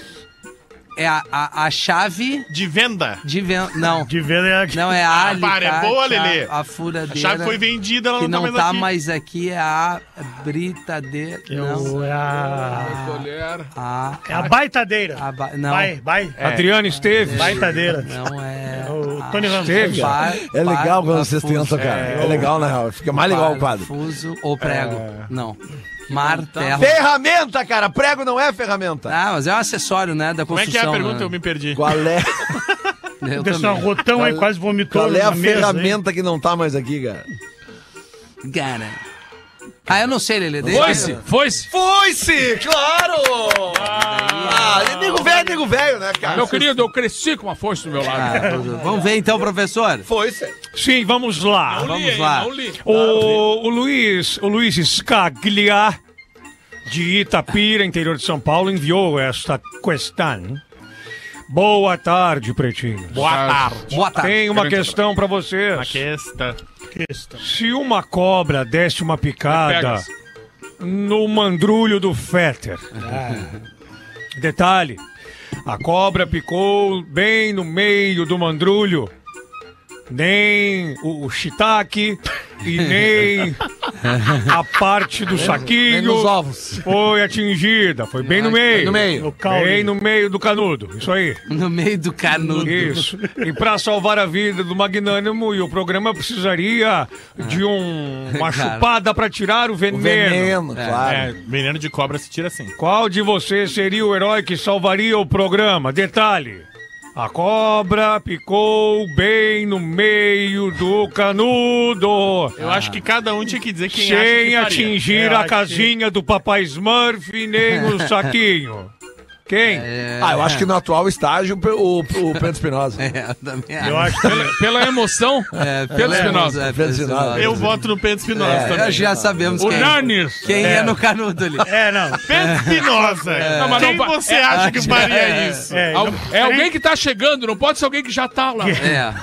É a, a, a chave De venda. de venda. Não. De venda é aqui. Não é a Ah, para, é alicate, boa, Lelê. A, a A furadeira. chave foi vendida, ela que não, não tá mais tá aqui. mais aqui é a britadeira. Não. Eu, é a... Colher. A, É a baitadeira. a ba- não. Vai, vai. Adriano Esteves. Baitadeira. Não é. O a- Tony Ramos. Teve. par- É legal quando vocês parafuso. tentam, cara. É, legal, na real. Fica mais legal o quadro. Parafuso ou prego. Não. Martelo. Ferramenta, cara. Prego não é ferramenta. Ah, mas é um acessório, né, da Como é construção. que é a pergunta? né? Eu me perdi. Qual é, Eu O pessoal, também. rotão aí quase vomitou qual é a na mesa, hein? ferramenta que não tá mais aqui, cara? Cara. Ah, eu não sei, Lelê. Foi-se, foi-se. Foi-se, claro! Ah, nego velho, nego velho, né, cara? Meu querido, eu cresci com uma foice do meu lado. Ah, vamos ver então, professor. Foi-se. Sim, vamos lá. Não li, vamos hein, lá. Não li. O, o Luiz, o Luiz Scaglia, de Itapira, interior de São Paulo, enviou esta questão. Boa tarde, pretinhos. Boa tarde. Boa tarde. Tem uma Grande questão pra vocês. Uma questão. Se uma cobra desse uma picada Pegas. no mandrulho do Fetter. Detalhe, a cobra picou bem no meio do mandrulho. Nem o, o shiitake e nem a parte do saquinho Nem nos ovos. foi atingida. Foi bem no meio. No meio. O caule. Bem no meio do canudo. Isso aí. No meio do canudo. Isso. E para salvar a vida do magnânimo, e o programa precisaria de um, uma Cara. chupada para tirar o O veneno. veneno, É. claro. É, veneno de cobra se tira assim. Qual de vocês seria o herói que salvaria o programa? Detalhe. A cobra picou bem no meio do canudo. Eu acho que cada um tinha que dizer quem acha que Sem faria. atingir Eu a acho casinha do papai Smurf nem o saquinho. Quem? É, Ah, eu acho que no atual estágio, o, o Pedro Espinosa. É, eu também Eu acho. acho que Pela, pela emoção, É, Pedro Espinosa. É, Pedro Espinosa. Eu voto no Pedro Espinosa É, também. Nós já sabemos o quem, Nanis. quem é. no canudo ali. É, não. Pedro Espinosa. Não, mas Quem não va- você acha que faria isso? É, Al- não- É alguém que tá chegando, não pode ser alguém que já tá lá. É.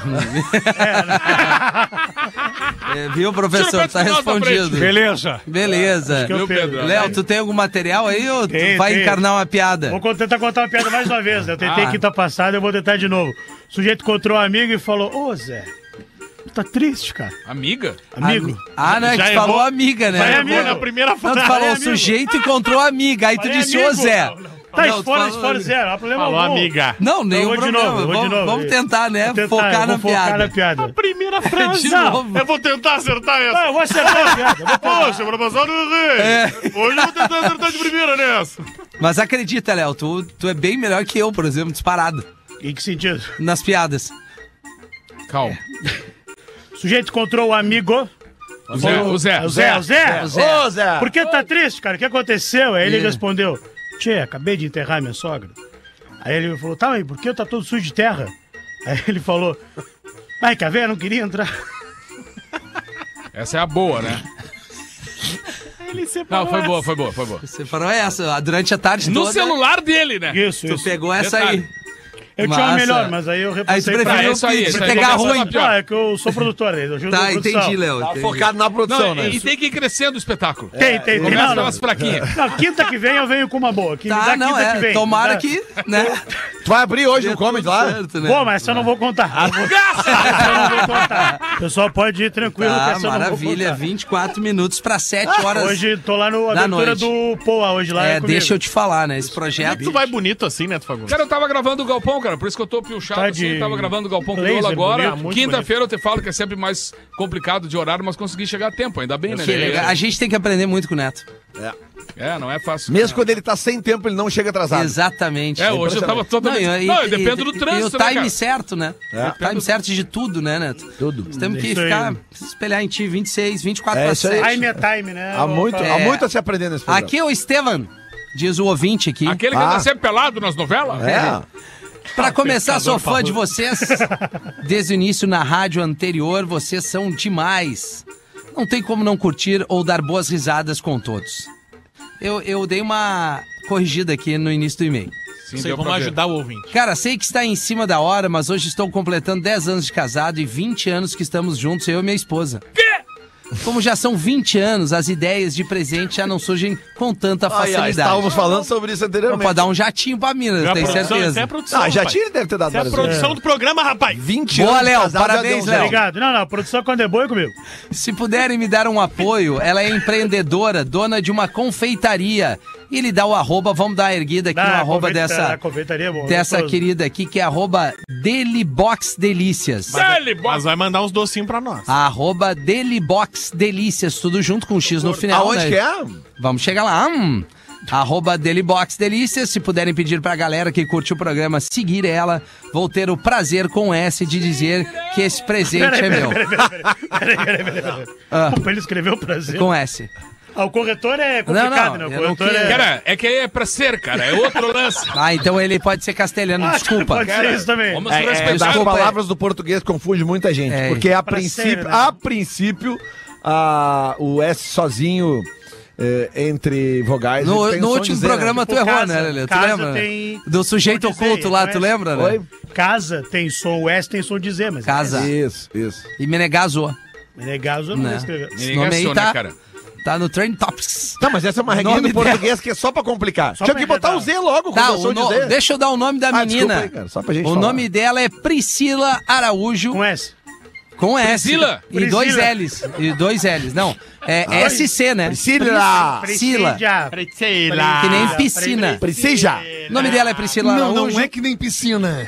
É, viu, professor? Tira o Tá Pedro Espinosa da respondido. Beleza. Beleza. que eu Meu Pedro. Pedro. Léo, tu tem algum material aí ou tu Tem, vai tem. encarnar uma piada? Vou tentar contar uma piada mais uma vez. né? Eu tentei Ah. quinta passada, eu vou tentar de novo. O sujeito encontrou um amigo e falou: Ô Zé, tu tá triste, cara. Amiga? Amigo. Ami- Ah, não, é que Já tu errou? falou amiga, né? Vai, É, amigo. na primeira Não, tu frase. falou, o amigo. sujeito encontrou amiga, aí tu Falei disse, ô amigo. Zé. Tá, Não, tu esfora, falou- esfora Zé, não há problema Falou algum. amiga. Não, nenhum Então, vou de problema. novo, vou de vamos, novo. vamos tentar, né? Vou tentar, focar vou na focar piada. na piada. Primeira frase. De Não, novo. Eu vou tentar acertar essa. Ah, eu vou acertar a piada. eu vou tentar. Poxa, pra passar no rei. É. Hoje eu vou tentar acertar de primeira nessa. Mas acredita, Léo, tu, tu é bem melhor que eu, por exemplo, disparado. Em que sentido? Nas piadas. Calma. O sujeito encontrou o amigo. O Zé, o Zé. O Zé, o Zé. O Zé. Ô, Zé! Por que tá triste, cara? O que aconteceu? Aí ele É. respondeu: Tchê, acabei de enterrar minha sogra. Aí ele falou: Tá, mas por que tá todo sujo de terra? Aí ele falou: Ai, que a véia não queria entrar. Essa é a boa, né? Ele separou Não, foi boa, essa. foi boa, foi boa. Você falou essa durante a tarde No toda. celular dele, né? Isso, Tu isso. pegou essa Detalhe. aí. Eu tinha uma Massa. melhor, mas aí eu Aí tu repassei pra preferiu É isso aí, que isso aí. pegar Começa ruim. a pior. Ah, é que eu sou produtor, eu ajudo Tá, a produção. entendi, Léo. Tá entendi. focado na produção, Não, né? e tem que ir crescendo o espetáculo. Tem, tem, tem. Começa Não, não. pelas fraquinhas. Não, quinta que vem eu venho com uma boa. Quinta, Tá, da não, quinta é. que vem. Tomara Tá? que, né? Tu vai abrir hoje o comedy lá? Certo, né? Bom, mas essa eu não vou contar. Eu vou- essa eu não vou contar. O pessoal pode ir tranquilo que Tá, essa eu não vou maravilha. contar. vinte e quatro minutos pra sete horas. Hoje tô lá no da abertura noite. do Poa, hoje lá É, comigo. deixa eu te falar, né? Esse Como é projeto. que tu vai bonito assim, né, Fagundes? Cara, eu tava gravando o Galpão, cara, por isso que eu tô piochado Tá assim, de tava gravando o Galpão laser Crioulo agora. bonito, muito Quinta-feira eu te falo que é sempre mais complicado de horário, mas consegui chegar a tempo, ainda bem, né? Que legal. A gente tem que aprender muito com o Neto. É, não é fácil. Mesmo quando ele tá sem tempo, ele não chega atrasado. Exatamente. É, hoje eu tava totalmente... Não, Não, e- eu e- dependo do e- trânsito, E o né, time cara? certo, né? É. O time certo de tudo, né, Neto? Tudo. Nós temos que Isso aí. ficar, se espelhar em ti, vinte e seis, vinte e quatro É para isso aí. sete. Time é time, né? Há muito, É. há muito a se aprender nesse programa. Aqui é o Estevam, diz o ouvinte aqui. Aquele que Ah. anda sempre pelado nas novelas? É. Pra começar, sou pescador fã de vocês. Desde o início na rádio anterior, vocês são demais. Não tem como não curtir ou dar boas risadas com todos. Eu, eu dei uma corrigida aqui no início do e-mail. Sim, Sei, deu vamos pra ver. ajudar o ouvinte. Cara, sei que está em cima da hora, mas hoje estou completando dez anos de casado e vinte anos que estamos juntos, eu e minha esposa. Como já são vinte anos, as ideias de presente já não surgem com tanta Ai, ai, facilidade. estávamos falando sobre isso Não, anteriormente. pode dar um jatinho pra Minas, É a tenho produção, isso é certeza. a produção, Ah, já rapaz. tinha, ele deve ter dado Isso é a várias vezes. produção do programa, rapaz. vinte Boa, anos de Léo, casado, já parabéns, deu uns Léo. Obrigado. Não, não, a produção quando é boa é comigo. Se puderem me dar um apoio, ela é empreendedora, dona de uma confeitaria. E ele dá o arroba, vamos dar a erguida aqui, Ah, no a arroba confeita- dessa, a confeitaria é boa, dessa gostoso. querida aqui, que é arroba Delibox Delícias. Dele, bota. Mas vai mandar uns docinhos pra nós. Arroba Delibox Delícias, tudo junto com X no final. Aonde né? que é? Vamos chegar lá. Hum. Arroba Delibox Delícias. Se puderem pedir pra galera que curte o programa seguir ela, vou ter o prazer com S de dizer que esse presente é meu. Peraí, peraí, peraí, peraí. Ah. Pra ele escrever o prazer. Com S. Ah, o corretor é complicado, Não, não, né? eu O não corretor queria- é... Cara, é que aí é pra ser, cara, é outro lance. Ah, então ele pode ser castelhano, Ah, desculpa. Pode ser isso também. Vamos É, é, respeitar. das Desculpa, palavras do português confunde muita gente. É. Porque a Pra princípio, ser, né? a princípio, a, o S sozinho é, entre vogais. No, ele tem no um som último de Z, né? programa tu Tipo, errou, casa. né, Lelê? Tu Casa lembra? tem- Do sujeito Vou dizer, oculto lá, tu conhece? lembra, né? Oi? Casa tem som, o S tem som de Z, mas... Casa. Isso, isso. E Menegazo. É gaso, eu não Né? vou escrever. Esse Ninguém nome aí gastou, tá, né, cara? tá no Trend Topics. Tá, mas essa é uma regrinha Nome do português que é só pra complicar. Só Tinha pra que botar o enredar. Z logo com Tá, o o som de no- Z. deixa eu dar o nome da Ah, desculpa menina. aí, cara, só pra gente o falar. nome dela é Priscila Araújo, Com S. com S. Priscila? E dois Priscila. L's. E dois L's. Não, é S C, né? Priscila! Priscila. Priscila. Que nem piscina. Priscila! O nome dela é Priscila Araújo. que nem piscina.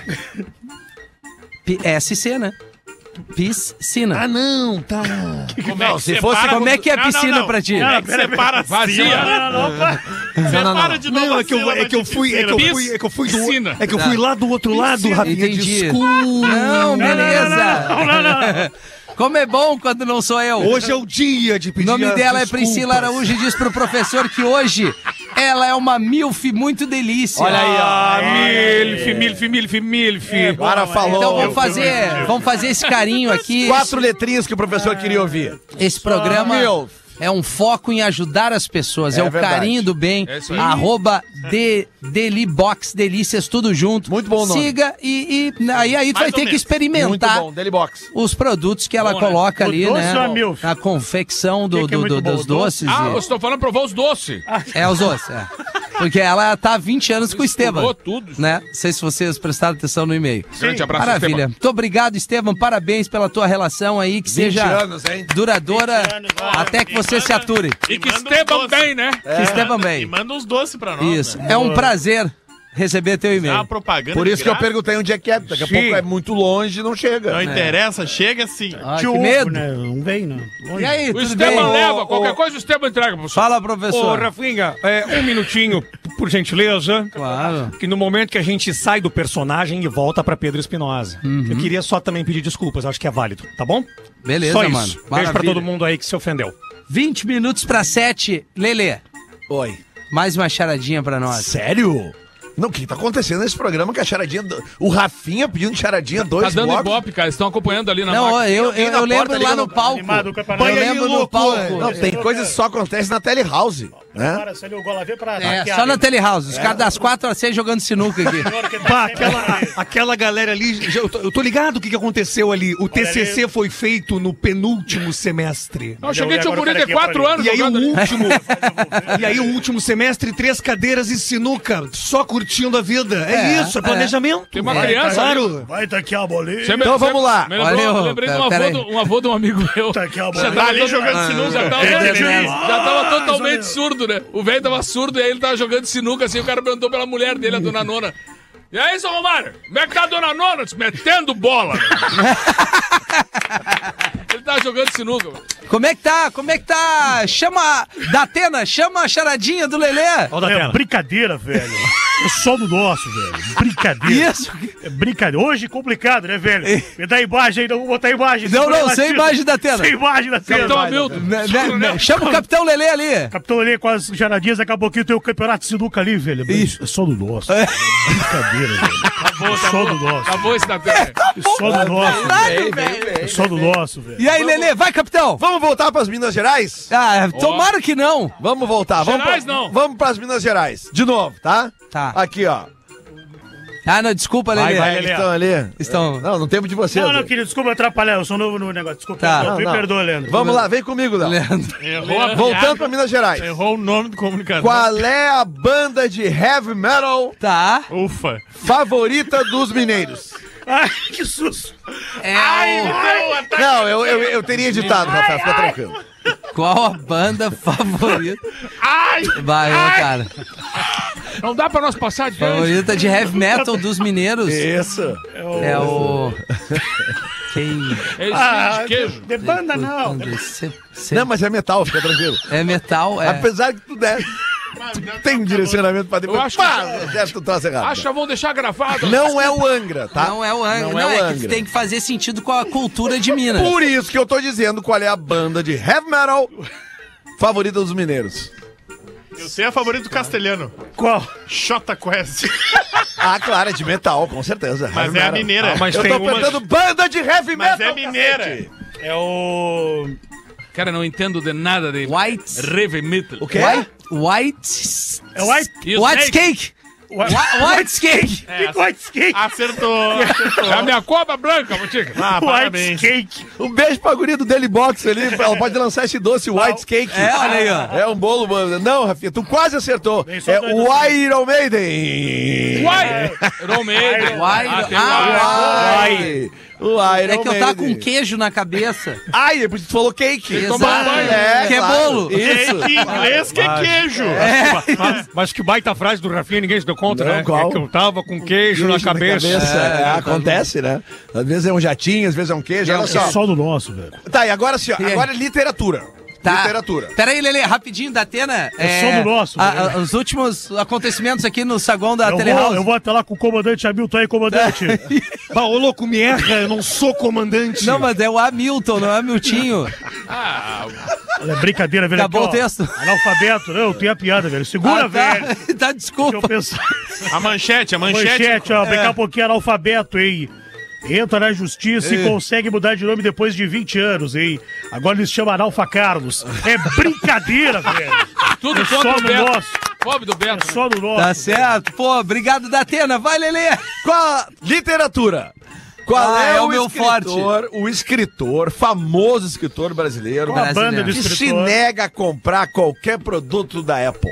P- S C, né? Piscina. não, tá. Como é que se separa- fosse- Como é que é Não, não, piscina não. pra ti? Como é que separa assim? Vazia. Não, não, não, pá. Separa de novo. Não, é que eu, é que eu fui, é que eu Piscina. fui, é que eu fui do, Piscina. é que eu fui lá do outro lado, Rafinha, Entendi. desculpa. Não, beleza. Não, não, não, não. Como é bom quando não sou eu. Hoje é o dia de O pedir nome as dela é desculpas. Priscila Araújo e diz pro professor que hoje ela é uma milf muito delícia. Olha aí, ó. Ah, milf, milf, milf, milf. Agora falou. Então vamos Eu- fazer, vamos fazer esse carinho aqui. Quatro letrinhas que o professor queria ouvir. Esse programa Milf. é um foco em ajudar as pessoas, é, É o verdade. carinho do bem. É isso aí. Arroba de, Delibox Delícias, tudo junto. Muito bom nome. Siga e, e aí, aí tu vai Mais ou ter que menos. Muito experimentar bom, Daily Box. os produtos que ela Bom, né? coloca O ali, doce né? ou a milf? A confecção do, Que que é do- muito do- bom, dos o doce? doces. Ah, e- vocês estão falando provar os doces. É, os doces, é. Porque ela tá há vinte anos com o Esteban. Misturou tudo. Né? Não sei se vocês prestaram atenção no e-mail. Grande abraço, Maravilha. Esteban. Muito obrigado, Esteban. Parabéns pela tua relação aí, que seja anos, hein? duradoura vinte anos, ó. até que você se ature. E que manda um Esteban doce. bem, né? Que Esteban E bem. manda uns doces pra nós. Isso. né? É um prazer receber teu Dá uma e-mail. propaganda. Por de isso que eu graça. perguntei onde é que é. Daqui a Sim. pouco é muito longe e não chega. Não interessa, chega assim. Ah, que Tio Ovo, medo. né? Não vem, não. Longe. E aí, O tudo Esteban bem? leva, qualquer coisa o Esteban entrega, professor. Fala, Ô, professor. Rafinha, é, um minutinho, por gentileza. Claro. Que no momento que a gente sai do personagem e volta pra Pedro Espinosa. Eu queria só também pedir desculpas, acho que é válido, tá bom? Beleza, só isso. mano. Beijo pra Maravilha. todo mundo aí que se ofendeu. vinte minutos pra sete. Lelê, Oi. mais uma charadinha pra nós. Sério? Não, o que tá acontecendo nesse programa que a charadinha... Do... O Rafinha pedindo charadinha, dois Tá dando blocos. ibope, cara. Eles estão acompanhando ali na Não, máquina. eu, eu, alguém na eu lembro porta lá ali no no- palco. Animado do campeonato. Eu Põe aí, lembro no loucura. palco. Não, tem coisas que só acontecem na Telehouse, né? Para, se ele o Gola vê pra É, hackear, só na né? Telehouse. Os caras das quatro às seis jogando sinuca aqui. Senhor, que tá Pá, sempre aquela, ali. aquela galera ali, já- eu tô, eu tô ligado o que, que aconteceu ali. O T C C foi feito no penúltimo semestre. Não, eu cheguei Agora tinha um o guri cara de aqui quatro pra anos E aí o jogando ali. último, e aí o último semestre, três cadeiras e sinuca, só curtindo a vida. É, É, isso, é é. planejamento. Tem uma É, criança ali. claro. Vai taquear a bolinha. Você me- Então você- vamos lá. Me lembrou, Olha, me lembrei de um pera avô, aí. do, um avô de um amigo meu. Tá aqui a Já bolinha. tava ali todo- jogando sinuca. Já tava, É, já é, tava é. totalmente Ah, surdo, né? O velho tava surdo e aí ele tava jogando sinuca assim. O cara perguntou pela mulher dele, a dona Nona. E aí, seu Romário, como é que tá a dona Nona? Disse, metendo bola. Ele tava jogando sinuca. Mano. Como é que tá? Como é que tá? Chama da Atena, chama a charadinha do Lelê. É brincadeira, velho. É só do nosso, velho. Brincadeira. Isso. É brincadeira. Hoje complicado, né, velho? Me dá imagem aí, não vou botar imagem. Não, Segura não, lá, sem tira. imagem da Atena. Sem imagem da tela. Capitão Hamilton. Né, né, né, Chama o Capitão Lelê ali. Capitão ali com as charadinhas, daqui a pouquinho tem o campeonato de sinuca ali, velho. Isso. É só do nosso. É. Brincadeira, velho. Acabou, É só do nosso. Acabou esse da tela. É só do nosso. Caralho, velho. É só do nosso, velho. E aí, Lelê, vai, Capitão. Vamos voltar pras Minas Gerais? Ah, tomara que não. Vamos voltar. Vamos Gerais, pra, não. Vamos pras Minas Gerais. De novo, tá? Tá. Aqui, ó. Ah, não, desculpa, Lelê. vai, Eles Lelê. estão ali. Estão- Não, no tempo de vocês. Não, não, né? querido, desculpa atrapalhar. Eu sou novo no negócio. Desculpa. Tá. Não, Não, me não. perdoa, Leandro. Vamos lá, vem comigo, Léo. Leandro. Errou a Voltando piada, pra Minas Gerais. Errou o nome do comunicador. Qual é a banda de heavy metal Tá. Ufa. favorita dos mineiros? Ai, que susto. É o... Não, eu, eu, eu teria editado, Rafael, fica tranquilo. Qual a banda favorita? Ai! Vai, ó, cara. Não dá pra nós passar de vez. Favorita de heavy metal dos mineiros. Isso. É o... Quem... É esse Ah, de queijo. de banda não. Se- se- Não, mas é metal, fica tranquilo. É metal, é. Apesar que tu deve. Tem um direcionamento pra depois. Eu acho que- Pá, deve tu troço errado. Acha, vão deixar gravado. Não é o Angra, tá? Não é o Angra. Não Não, é o é, que Angra. tem que fazer sentido com a cultura de Minas. Por isso que eu tô dizendo qual é a banda de heavy metal favorita dos mineiros. Eu sei a favorita do castelhano. Qual? Xota Quest. Ah, claro, é de metal, com certeza. Mas Heavy é a metal. mineira. Ah, mas Eu tem tô uma... perguntando banda de heavy Mas metal. é mineira. cacete. É o... Cara, não entendo de nada de White... heavy metal. O quê? White... White... É o White... E o White Snake? Cake! White, Whi- White Cake! White Cake. Acertou. acertou. É a minha cobra branca, Botica. Ah, White parabéns. Cake. Um beijo pra guria do Daily Box ali. Ela pode lançar esse doce White Cake. É, olha aí, ó. É um bolo, mano. Não, Rafinha, tu quase acertou. Vem só É dois o Iron Maiden. Uai! Iron Maiden. Uai, Ah, tem ah, o Iron. Uai. O Iron É que eu tava Maiden. com queijo na cabeça. Ai, depois tu falou cake. Exato. tomar banho. É, Que é claro. bolo. Isso. Cake em inglês que é queijo. Mas, mas que baita frase do Rafinha, ninguém se deu conta, Não, né? qual? É que eu tava com queijo, na cabeça. É, acontece, né? Às vezes é um jatinho, às vezes é um queijo. Olha É só. só do nosso, velho. Tá, e agora sim, ó. E aí? Agora é literatura. Tá. Literatura. Pera aí, Lelê, rapidinho, da Atena. É só do nosso, a- né? a- Os últimos acontecimentos aqui no saguão da Eu Telehouse. vou, eu vou até lá com o comandante Hamilton aí, comandante. Bah, ô louco, me erra, eu não sou comandante. Não, mas é o Hamilton, não é o Hamiltinho. Olha, brincadeira, velho. Acabou Aqui, o ó, texto. Analfabeto, não, tem a piada, velho. Segura, Ah, tá, velho. tá, Deixa eu desculpa. pensar. A manchete, a manchete. Manchete, ó, brincar um pouquinho analfabeto, hein? Entra na justiça e consegue mudar de nome depois de vinte anos, hein? Agora eles chamam Analfa Carlos. É brincadeira, velho. Tudo É contra só o no Beto. nosso. Pobre do Beto. É só no nosso. Tá certo. Pô, obrigado da Atena. Vai, Lelê. Qual a literatura? Qual Ah, é, é o o meu escritor, o escritor, famoso escritor brasileiro, Qual a banda do que se escritor? nega a comprar qualquer produto da Apple?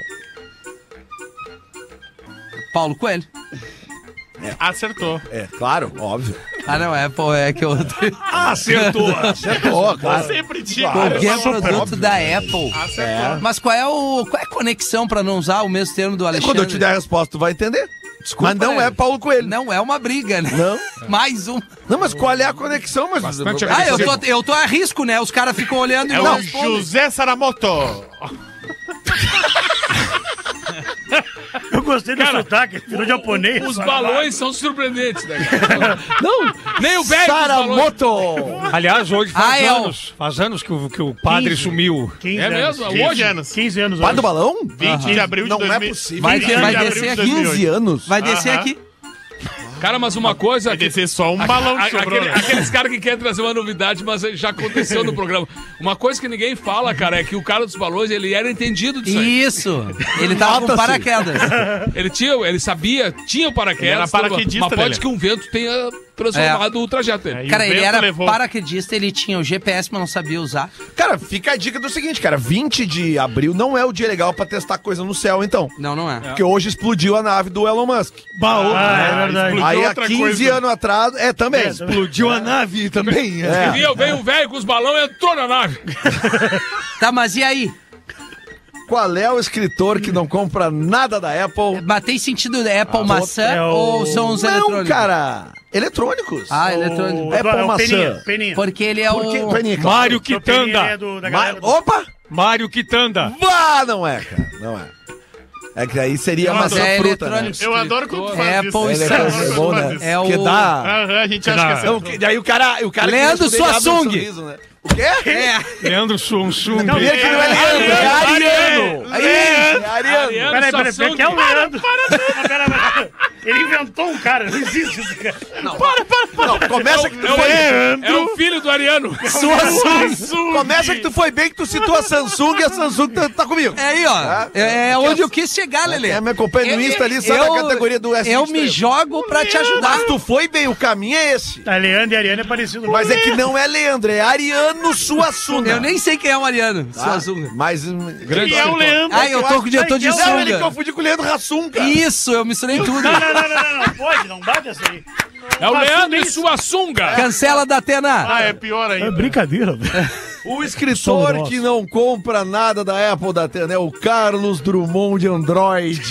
Paulo Coelho. Acertou. É, claro, óbvio. Ah, não, é, pô, é que eu... Acertou. Acertou, claro. Sempre tinha. Qualquer super produto óbvio. da Apple. Acertou. Mas qual é, o, qual é a conexão pra não usar o mesmo termo do Alexandre? Quando eu te der a resposta, tu vai entender. Desculpa, mas não né? é Paulo Coelho. Não é uma briga, né? Não. Mais um. Não, mas qual é a conexão? Mas... Bastante Ah, eu tô, eu tô a risco, né? Os caras ficam olhando e É não o respondem. José Saramoto. Eu gostei do Cara, sotaque, virou japonês. Os balões são surpreendentes, né? cara? Não! Nem o velho dos balões. Saramoto! Aliás, hoje faz Ah, é o- anos. Faz anos que o, que o padre quinze. sumiu. quinze É anos. mesmo? quinze Hoje? anos. quinze anos Pai hoje. do balão? vinte de abril de Não dois mil. é possível. Vai, vinte vai de abril descer de aqui. dois mil e oito. quinze anos? Vai descer Aham. aqui. Cara, mas uma coisa... Vai que- descer só um balão que A- sobrou, aquele- né? Aqueles caras que querem trazer uma novidade, mas já aconteceu no programa. Uma coisa que ninguém fala, cara, é que o cara dos balões, ele era entendido disso aí. Isso. Ele tava com Nota-se. paraquedas. Ele tinha, ele sabia, tinha o paraquedas. Ele era tudo, paraquedista, mas pode né? que um vento tenha transformado o trajeto dele. É, e Cara, o ele vento era levou- paraquedista, ele tinha o G P S, mas não sabia usar. Cara, fica a dica do seguinte, cara. vinte de abril não é o dia legal pra testar coisa no céu, então. Não, não é. Porque hoje explodiu a nave do Elon Musk. Baú. Ah, é verdade. explodiu. Aí há outra quinze coisa. anos atrás... É, também. Explodiu a nave também. É. E eu veio o velho com os balões e entrou na nave. Tá, mas e aí? Qual é o escritor que não compra nada da Apple? Mas tem sentido Apple maçã é o- ou são os Não, eletrônicos? cara. Eletrônicos. Ah, eletrônico. O- Apple é o maçã. Peninha, Peninha. Porque ele é Por que, o... Peninha, claro. Mário O Peninha é Quitanda. do, da Ma- galera do... Opa! Mário Quitanda. Vá, não é, cara. Não é. É que aí seria Não, maçã é fruta, né? eletrônico. Eu adoro quando tu faz Apple isso. e Ele é, Samsung. é bom, né? É o- Porque dá... Aham, a gente acha que é Não, que- daí o cara... O cara que Leandro responde, ele abre um Suassung. sorriso, né? O quê? É. Leandro Sumsum. Não, ele que não é Leandro, é Ariano. Aí, é Ariano. Ariano. Peraí, peraí, Suassung. peraí, que é o Leandro. Não, pera, pera. Ele inventou um cara, não existe esse cara. Não, começa que tu É o, foi... é o filho do Ariano. Samsung. Começa que tu foi bem, que tu citou a Samsung e a Samsung tá, tá comigo. É aí, ó. É, é onde eu quis chegar, Lelê. É a minha companhia no Eu- Insta ali, sabe eu- a categoria do S Eu vinte e três. me jogo pra te ajudar. Mas tu foi bem, o caminho é esse. A Leandro e a Ariane é parecido. Mas é que não é Leandro, é Ariano Suassuna. Eu nem sei quem é o Mariano, Tá? Suassuna. Mas... hum, Grande E é o escritor. Leandro. Ah, eu tô, eu tô de Não, ele sunga. confundiu com o Leandro Hassum, cara. Isso, eu misturei tudo. Não, não, não, não, não, não pode, não bate essa aí. É o Mas Leandro nem e Suassunga. Cancela da Atena. Ah, é pior É ainda. brincadeira, velho. O escritor Somos que nós. não compra nada da Apple da Atena é o Carlos Drummond de Android.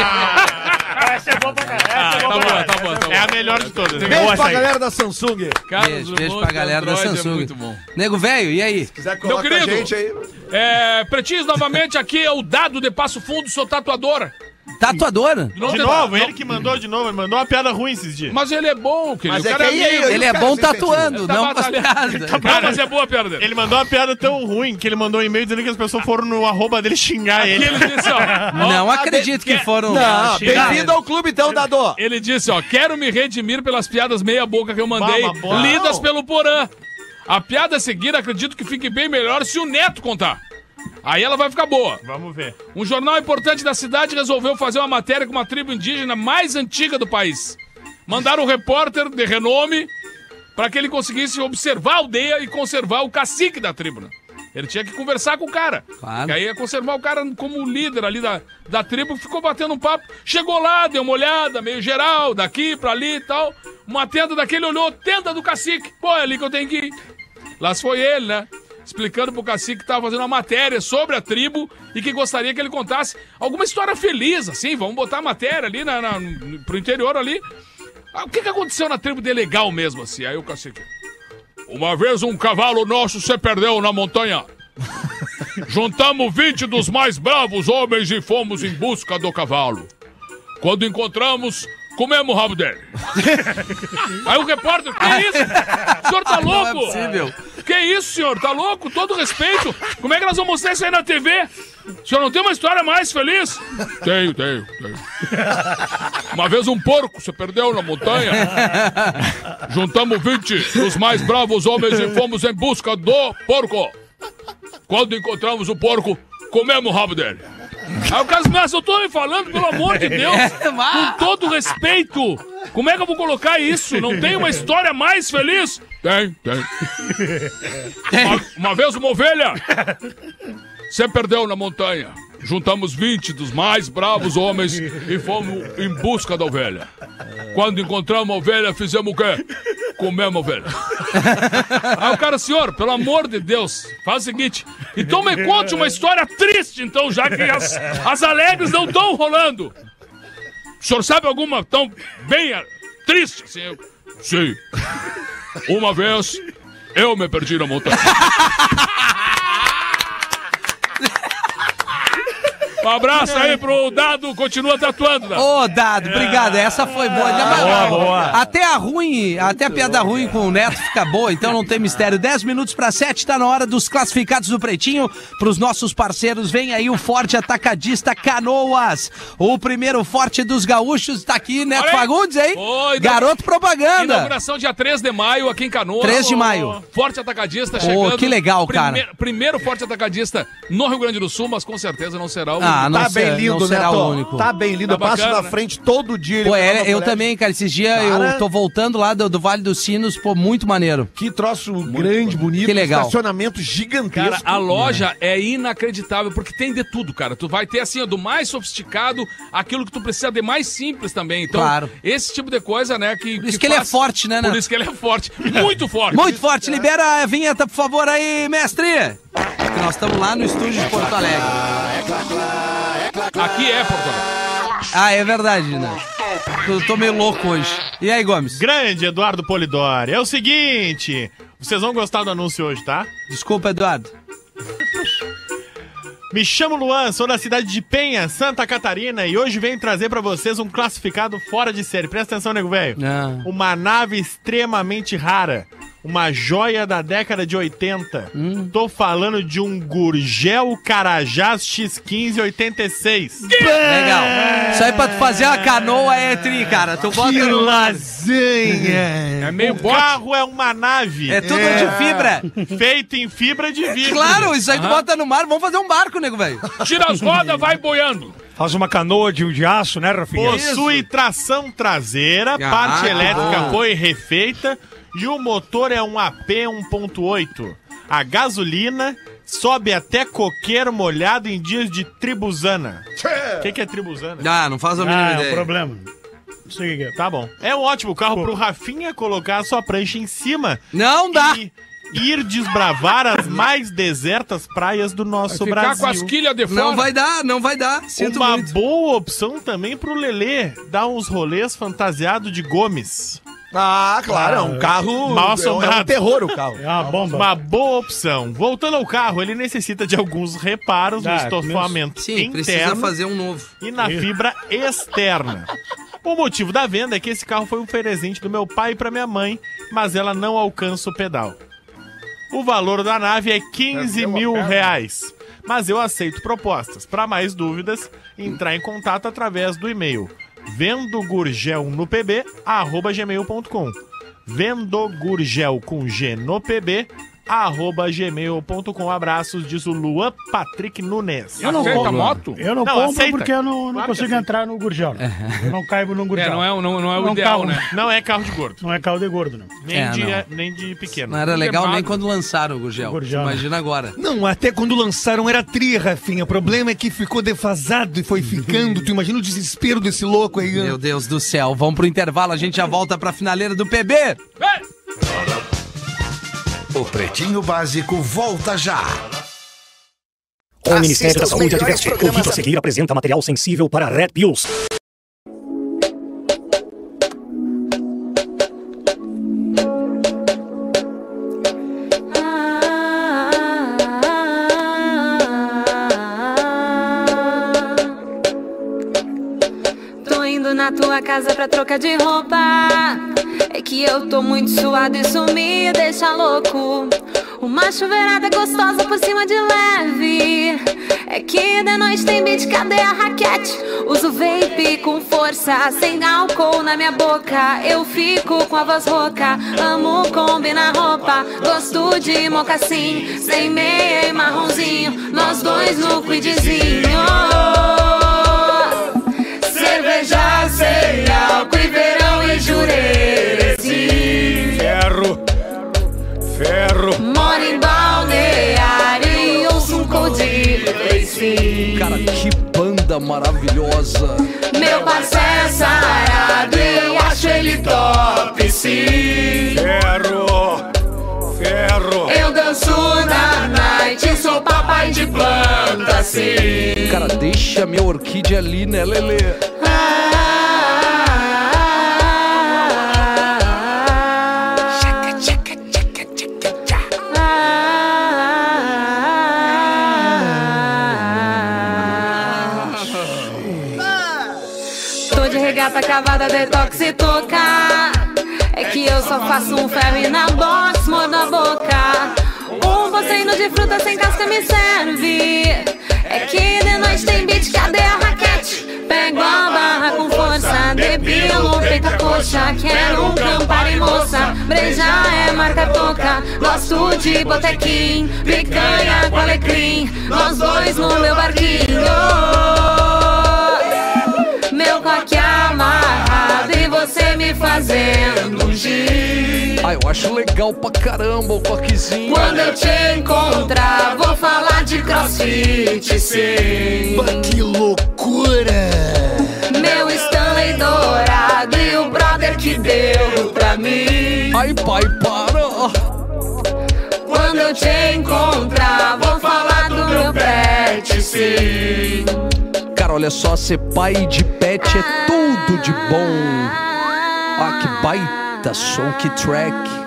Essa é boa pra caralho. Ah, Essa é tá boa bom, pra tá caralho. bom, tá bom. É a melhor de todas. Beijo Boa pra essa aí. galera da Samsung. Carlos Beijo, beijo Drummond pra galera da Android é Samsung. muito bom. Nego velho, e aí? Se quiser colocar a querido. gente aí. É, Pretinhos, novamente, aqui é o Dado de Passo Fundo, sou tatuadora. Tatuadora? Não De tem- novo, não- ele que mandou de novo, ele mandou uma piada ruim esses dias. Mas ele é bom, querido. Mas o é cara que aí- amigo. aí- Ele é cara bom se sente- tatuando, Ele tá não com as batalhando. piadas. Não, mas é boa a piada dele. Ele mandou uma piada tão ruim que ele mandou um e-mail dizendo que as pessoas foram no arroba dele xingar E ele. ele disse, ó. Não acredito que foram. Não, xingar bem-vindo ele. ao clube então, Dadô. Ele disse, ó, quero me redimir pelas piadas meia boca que eu mandei, Bah, mas boa. lidas Não. pelo Porã. A piada a seguir acredito que fique bem melhor se o Neto contar. Aí ela vai ficar boa. Vamos ver. Um jornal importante da cidade resolveu fazer uma matéria com uma tribo indígena mais antiga do país. Mandaram um repórter de renome para que ele conseguisse observar a aldeia e conservar o cacique da tribo, né? Ele tinha que conversar com o cara. Claro. Que aí ia conservar o cara como líder ali da, da tribo, ficou batendo um papo. Chegou lá, deu uma olhada, meio geral, daqui pra ali e tal. Uma tenda daquele olhou, tenda do cacique. Pô, é ali que eu tenho que ir. Lá se foi ele, né? Explicando pro cacique que tava fazendo uma matéria sobre a tribo e que gostaria que ele contasse alguma história feliz, assim. Vamos botar a matéria ali na, na, no- pro interior ali. Ah, o que que aconteceu na tribo dele legal mesmo, assim? Aí o cacique... Uma vez um cavalo nosso se perdeu na montanha. Juntamos vinte dos mais bravos homens e fomos em busca do cavalo. Quando encontramos, comemos o rabo dele. Aí o repórter, que isso? O senhor tá louco? Não é possível. Que isso, senhor? Tá louco? Todo respeito. Como é que nós vamos mostrar isso aí na T V? O senhor não tem uma história mais feliz? Tenho, tenho, tenho. Uma vez um porco se perdeu na montanha. Juntamos vinte dos mais bravos homens e fomos em busca do porco. Quando encontramos o porco, comemos o rabo dele. Aí o caso, mas eu tô me falando, pelo amor de Deus, com todo respeito. Como é que eu vou colocar isso? Não tem uma história mais feliz? Tem, tem. Uma, uma vez uma ovelha se perdeu na montanha. Juntamos vinte dos mais bravos homens e fomos em busca da ovelha. Quando encontramos a ovelha, fizemos o quê? Comemos a ovelha. Aí o cara, senhor, pelo amor de Deus, faz o seguinte, então me conte uma história triste, então, já que as, as alegres não estão rolando. O senhor sabe alguma tão bem ah, triste assim? Eu, sim. Uma vez, eu me perdi na montanha. Um abraço aí pro Dado, continua tatuando, Dado. Ô, Dado, obrigado. Essa foi boa. Boa, boa. Até a ruim, até a piada ruim com o Neto fica boa, então não tem mistério. dez minutos para sete, tá na hora dos classificados do Pretinho. Pros nossos parceiros, vem aí o Forte Atacadista Canoas. O primeiro forte dos gaúchos tá aqui, Neto Olha aí. Fagundes, hein? Oi, Garoto propaganda. Inauguração dia três de maio aqui em Canoas. três de maio. Forte Atacadista chegando. que legal, Primeiro- cara. Primeiro Forte Atacadista no Rio Grande do Sul, mas com certeza não será o Ah, único. não Tá ser- bem lindo, não será Neto. o único. Tá bem lindo. Tá Eu passo bacana, na né? frente todo dia. ele Pô, vai lá é, no eu colégio. também, cara. Esses dias Cara- eu tô voltando lá do, do Vale dos Sinos, pô, muito maneiro. Que troço grande, bonito. Que legal. Estacionamento gigantesco. Cara, a loja é inacreditável, porque tem de tudo, cara. Tu vai ter, assim, ó, do mais sofisticado, aquilo que tu precisa de mais simples também. Então, Claro. esse tipo de coisa, né, que Por isso que ele é forte, né, Por Neto? isso que ele é forte. Muito forte. Muito forte. Libera a vinheta, por favor, aí, mestre. Que nós estamos lá no estúdio de Porto Alegre. Aqui é Porto Alegre. Ah, é verdade, né? Eu tô meio louco hoje. E aí, Gomes? Grande Eduardo Polidori. É o seguinte, vocês vão gostar do anúncio hoje, tá? Desculpa, Eduardo. Me chamo Luan, sou da cidade de Penha, Santa Catarina, e hoje venho trazer pra vocês um classificado fora de série. Presta atenção, nego velho. Ah. Uma nave extremamente rara. Uma joia da década de oitenta. Hum. Tô falando de um Gurgel Carajás X quinze oitenta e seis. Legal. Isso aí pra tu fazer uma canoa é tri, cara. Tu bota Que no... lasanha! É meio O bote. carro é uma nave. É tudo de fibra. Feito em fibra de vidro. Claro, isso aí tu bota no mar. Vamos fazer um barco, nego, velho. Tira as rodas, vai boiando. Faz uma canoa de, de aço, né, Rafinha? Possui tração traseira, Ah, parte que elétrica bom. foi refeita e o motor é um A P um ponto oito. A gasolina sobe até coqueiro molhado em dias de tribuzana. O que, que é tribuzana? Ah, não faz a mínima Ah, é um ideia. problema. Não sei o que é. Tá bom. É um ótimo carro pro Rafinha colocar a sua prancha em cima Não dá. e ir desbravar as mais desertas praias do nosso Ficar Brasil. com as quilhas de fora. Não vai dar, não vai dar. Sinto Uma muito. boa opção também pro Lelê dar uns rolês fantasiado de Gomes. Ah, claro, é um carro... Mal é um- é um assombrado. terror o carro. É uma bomba. Uma boa opção. Voltando ao carro, ele necessita de alguns reparos no Ah, estofamento Sim, precisa interno fazer um novo. e na fibra externa. O motivo da venda é que esse carro foi um presente do meu pai para minha mãe, mas ela não alcança o pedal. O valor da nave é quinze mil reais, mas eu aceito propostas. Para mais dúvidas, entrar em contato através do e-mail vendogurgel no pb arroba gmail ponto com. Vendogurgel com G no pb arroba gmail ponto com. Abraços, diz o Luan Patrick Nunes. Eu não Aceita compro. moto? Eu não, Não, compro aceita. porque eu não, não Claro que consigo aceita. entrar no Gurgel. Eu não caibo no Gurgel. É, não é, o- não, não é o Não ideal, calma. né? Não é carro de gordo. Não é carro de gordo, não. Nem, É, de, não. nem de pequeno. Não era legal nem magro. quando lançaram o Gurgel. Gurgel. Imagina agora. Não, até quando lançaram era tri, Rafinha. O problema é que ficou defasado e foi ficando. Tu imagina o desespero desse louco aí. Meu Deus do céu. Vamos pro intervalo, a gente já volta pra finaleira do P B. Vai! O Pretinho Básico volta já. O Ministério da Assista os Saúde melhores adverte. O programas vídeo a seguir apresenta material sensível para Red Pills. Tô indo na tua casa pra trocar de roupa. É que eu tô muito suado, isso me deixa louco. Uma chuveirada gostosa por cima de leve. É que de noite tem beat, cadê a raquete? Uso vape com força, sem álcool na minha boca. Eu fico com a voz rouca, amo combinar roupa. Gosto de mocassim, sem meia e marronzinho. Nós dois no quidzinho. Cerveja sem álcool e verão e jurerê. Ferro. Ferro. Moro em balneário e ouço um Coldplay, sim. Cara, que banda maravilhosa. Meu parceiro é sarado e eu acho ele top, sim. Ferro. Ferro. Eu danço na night, sou papai de planta, sim. Cara, deixa minha orquídea ali, né, Lelê? gata cavada, detox e toca. É que eu só faço um ferro na box, mordo a boca. Um postreino de fruta sem casca me serve. É que de noite tem beat, cadê a raquete? Pego a barra com força, depilo, peita coxa. Quero um Campari moça, breja é marca toca. Gosto de botequim, picanha com alecrim. Nós dois no meu barquinho, meu coque amarrado e você me fazendo um giro. Ah, eu acho legal pra caramba o coquezinho. Quando eu te encontrar, vou falar de crossfit, sim. Que loucura! Meu Stanley dourado e o brother que deu pra mim. Ai, pai, para! Quando eu te encontrar, vou falar do meu pet, sim. Cara, olha só, ser pai de pet é tudo de bom. Ah, que baita som, que track.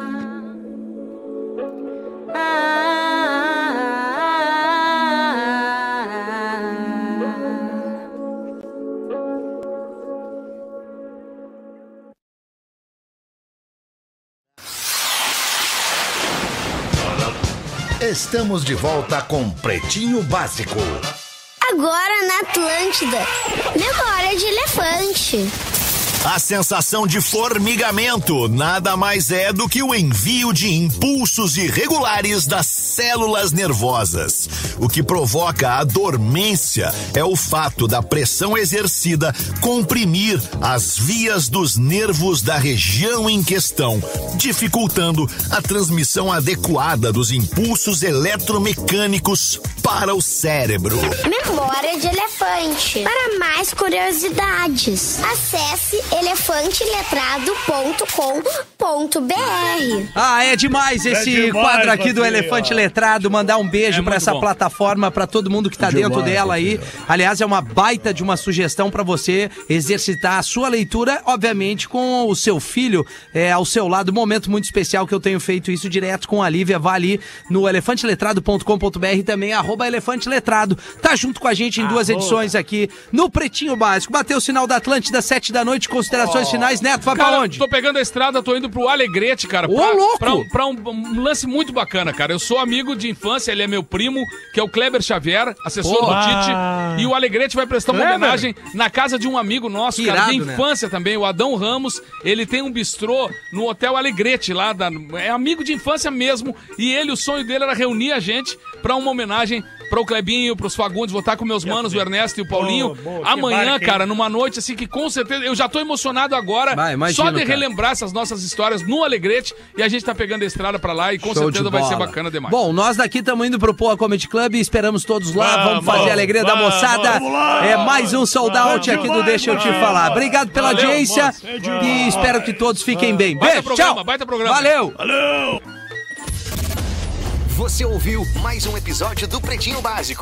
Estamos de volta com Pretinho Básico. Agora na Atlântida, memória de elefante. A sensação de formigamento nada mais é do que o envio de impulsos irregulares das células nervosas. O que provoca a dormência é o fato da pressão exercida comprimir as vias dos nervos da região em questão, dificultando a transmissão adequada dos impulsos eletromecânicos para o cérebro. Memória de elefante. Para mais curiosidades, acesse elefante letrado ponto com ponto b r. Ah, é demais esse é demais, quadro aqui do Mateus. Elefante Letrado. Mandar um beijo É pra muito essa bom. plataforma, pra todo mundo que tá É dentro demais, dela aí. Aliás, é uma baita de uma sugestão pra você exercitar a sua leitura, obviamente, com o seu filho é, ao seu lado. Um momento muito especial que eu tenho feito isso direto com a Lívia. Vá ali no elefante letrado ponto com ponto b r e também arroba Elefante Letrado. Tá junto com a gente em duas edições aqui no Pretinho Básico. Bateu o sinal da Atlântida, sete da noite, considerações finais. Neto, vai pra Cara, onde? tô pegando a estrada, tô indo pro Alegrete, cara. Ô, pra, louco! Pra, um- pra um, um lance muito bacana, cara. Eu sou amigo de infância, ele é meu primo, que é o Kleber Xavier, assessor Pô. do Tite. Ah. E o Alegrete vai prestar uma Kleber? homenagem na casa de um amigo nosso, Que cara, de irado, né? infância também, o Adão Ramos. Ele tem um bistrô no Hotel Alegrete, lá da... É amigo de infância mesmo. E ele, o sonho dele era reunir a gente pra uma homenagem pro Clebinho, pros Fagundes. Vou estar com meus manos, o Ernesto e o Paulinho. Boa, boa, que Amanhã, barca, hein? cara, numa noite assim que com certeza... Eu já tô emocionado agora. Vai, imagino, só de cara. relembrar essas nossas histórias no Alegrete. E a gente tá pegando a estrada pra lá e com Show certeza de vai ser bola. bacana demais. Bom, nós daqui estamos indo pro Poa Comedy Club e esperamos todos lá. Vamos, Vamos, fazer a alegria da vamos, moçada. vamos lá. É mais um sold out aqui do Deixa Eu Te Falar. Obrigado pela Valeu, audiência moço. e espero que todos fiquem bem. Baita Beijo, programa, tchau. baita programa. Valeu. Valeu! Você ouviu mais um episódio do Pretinho Básico.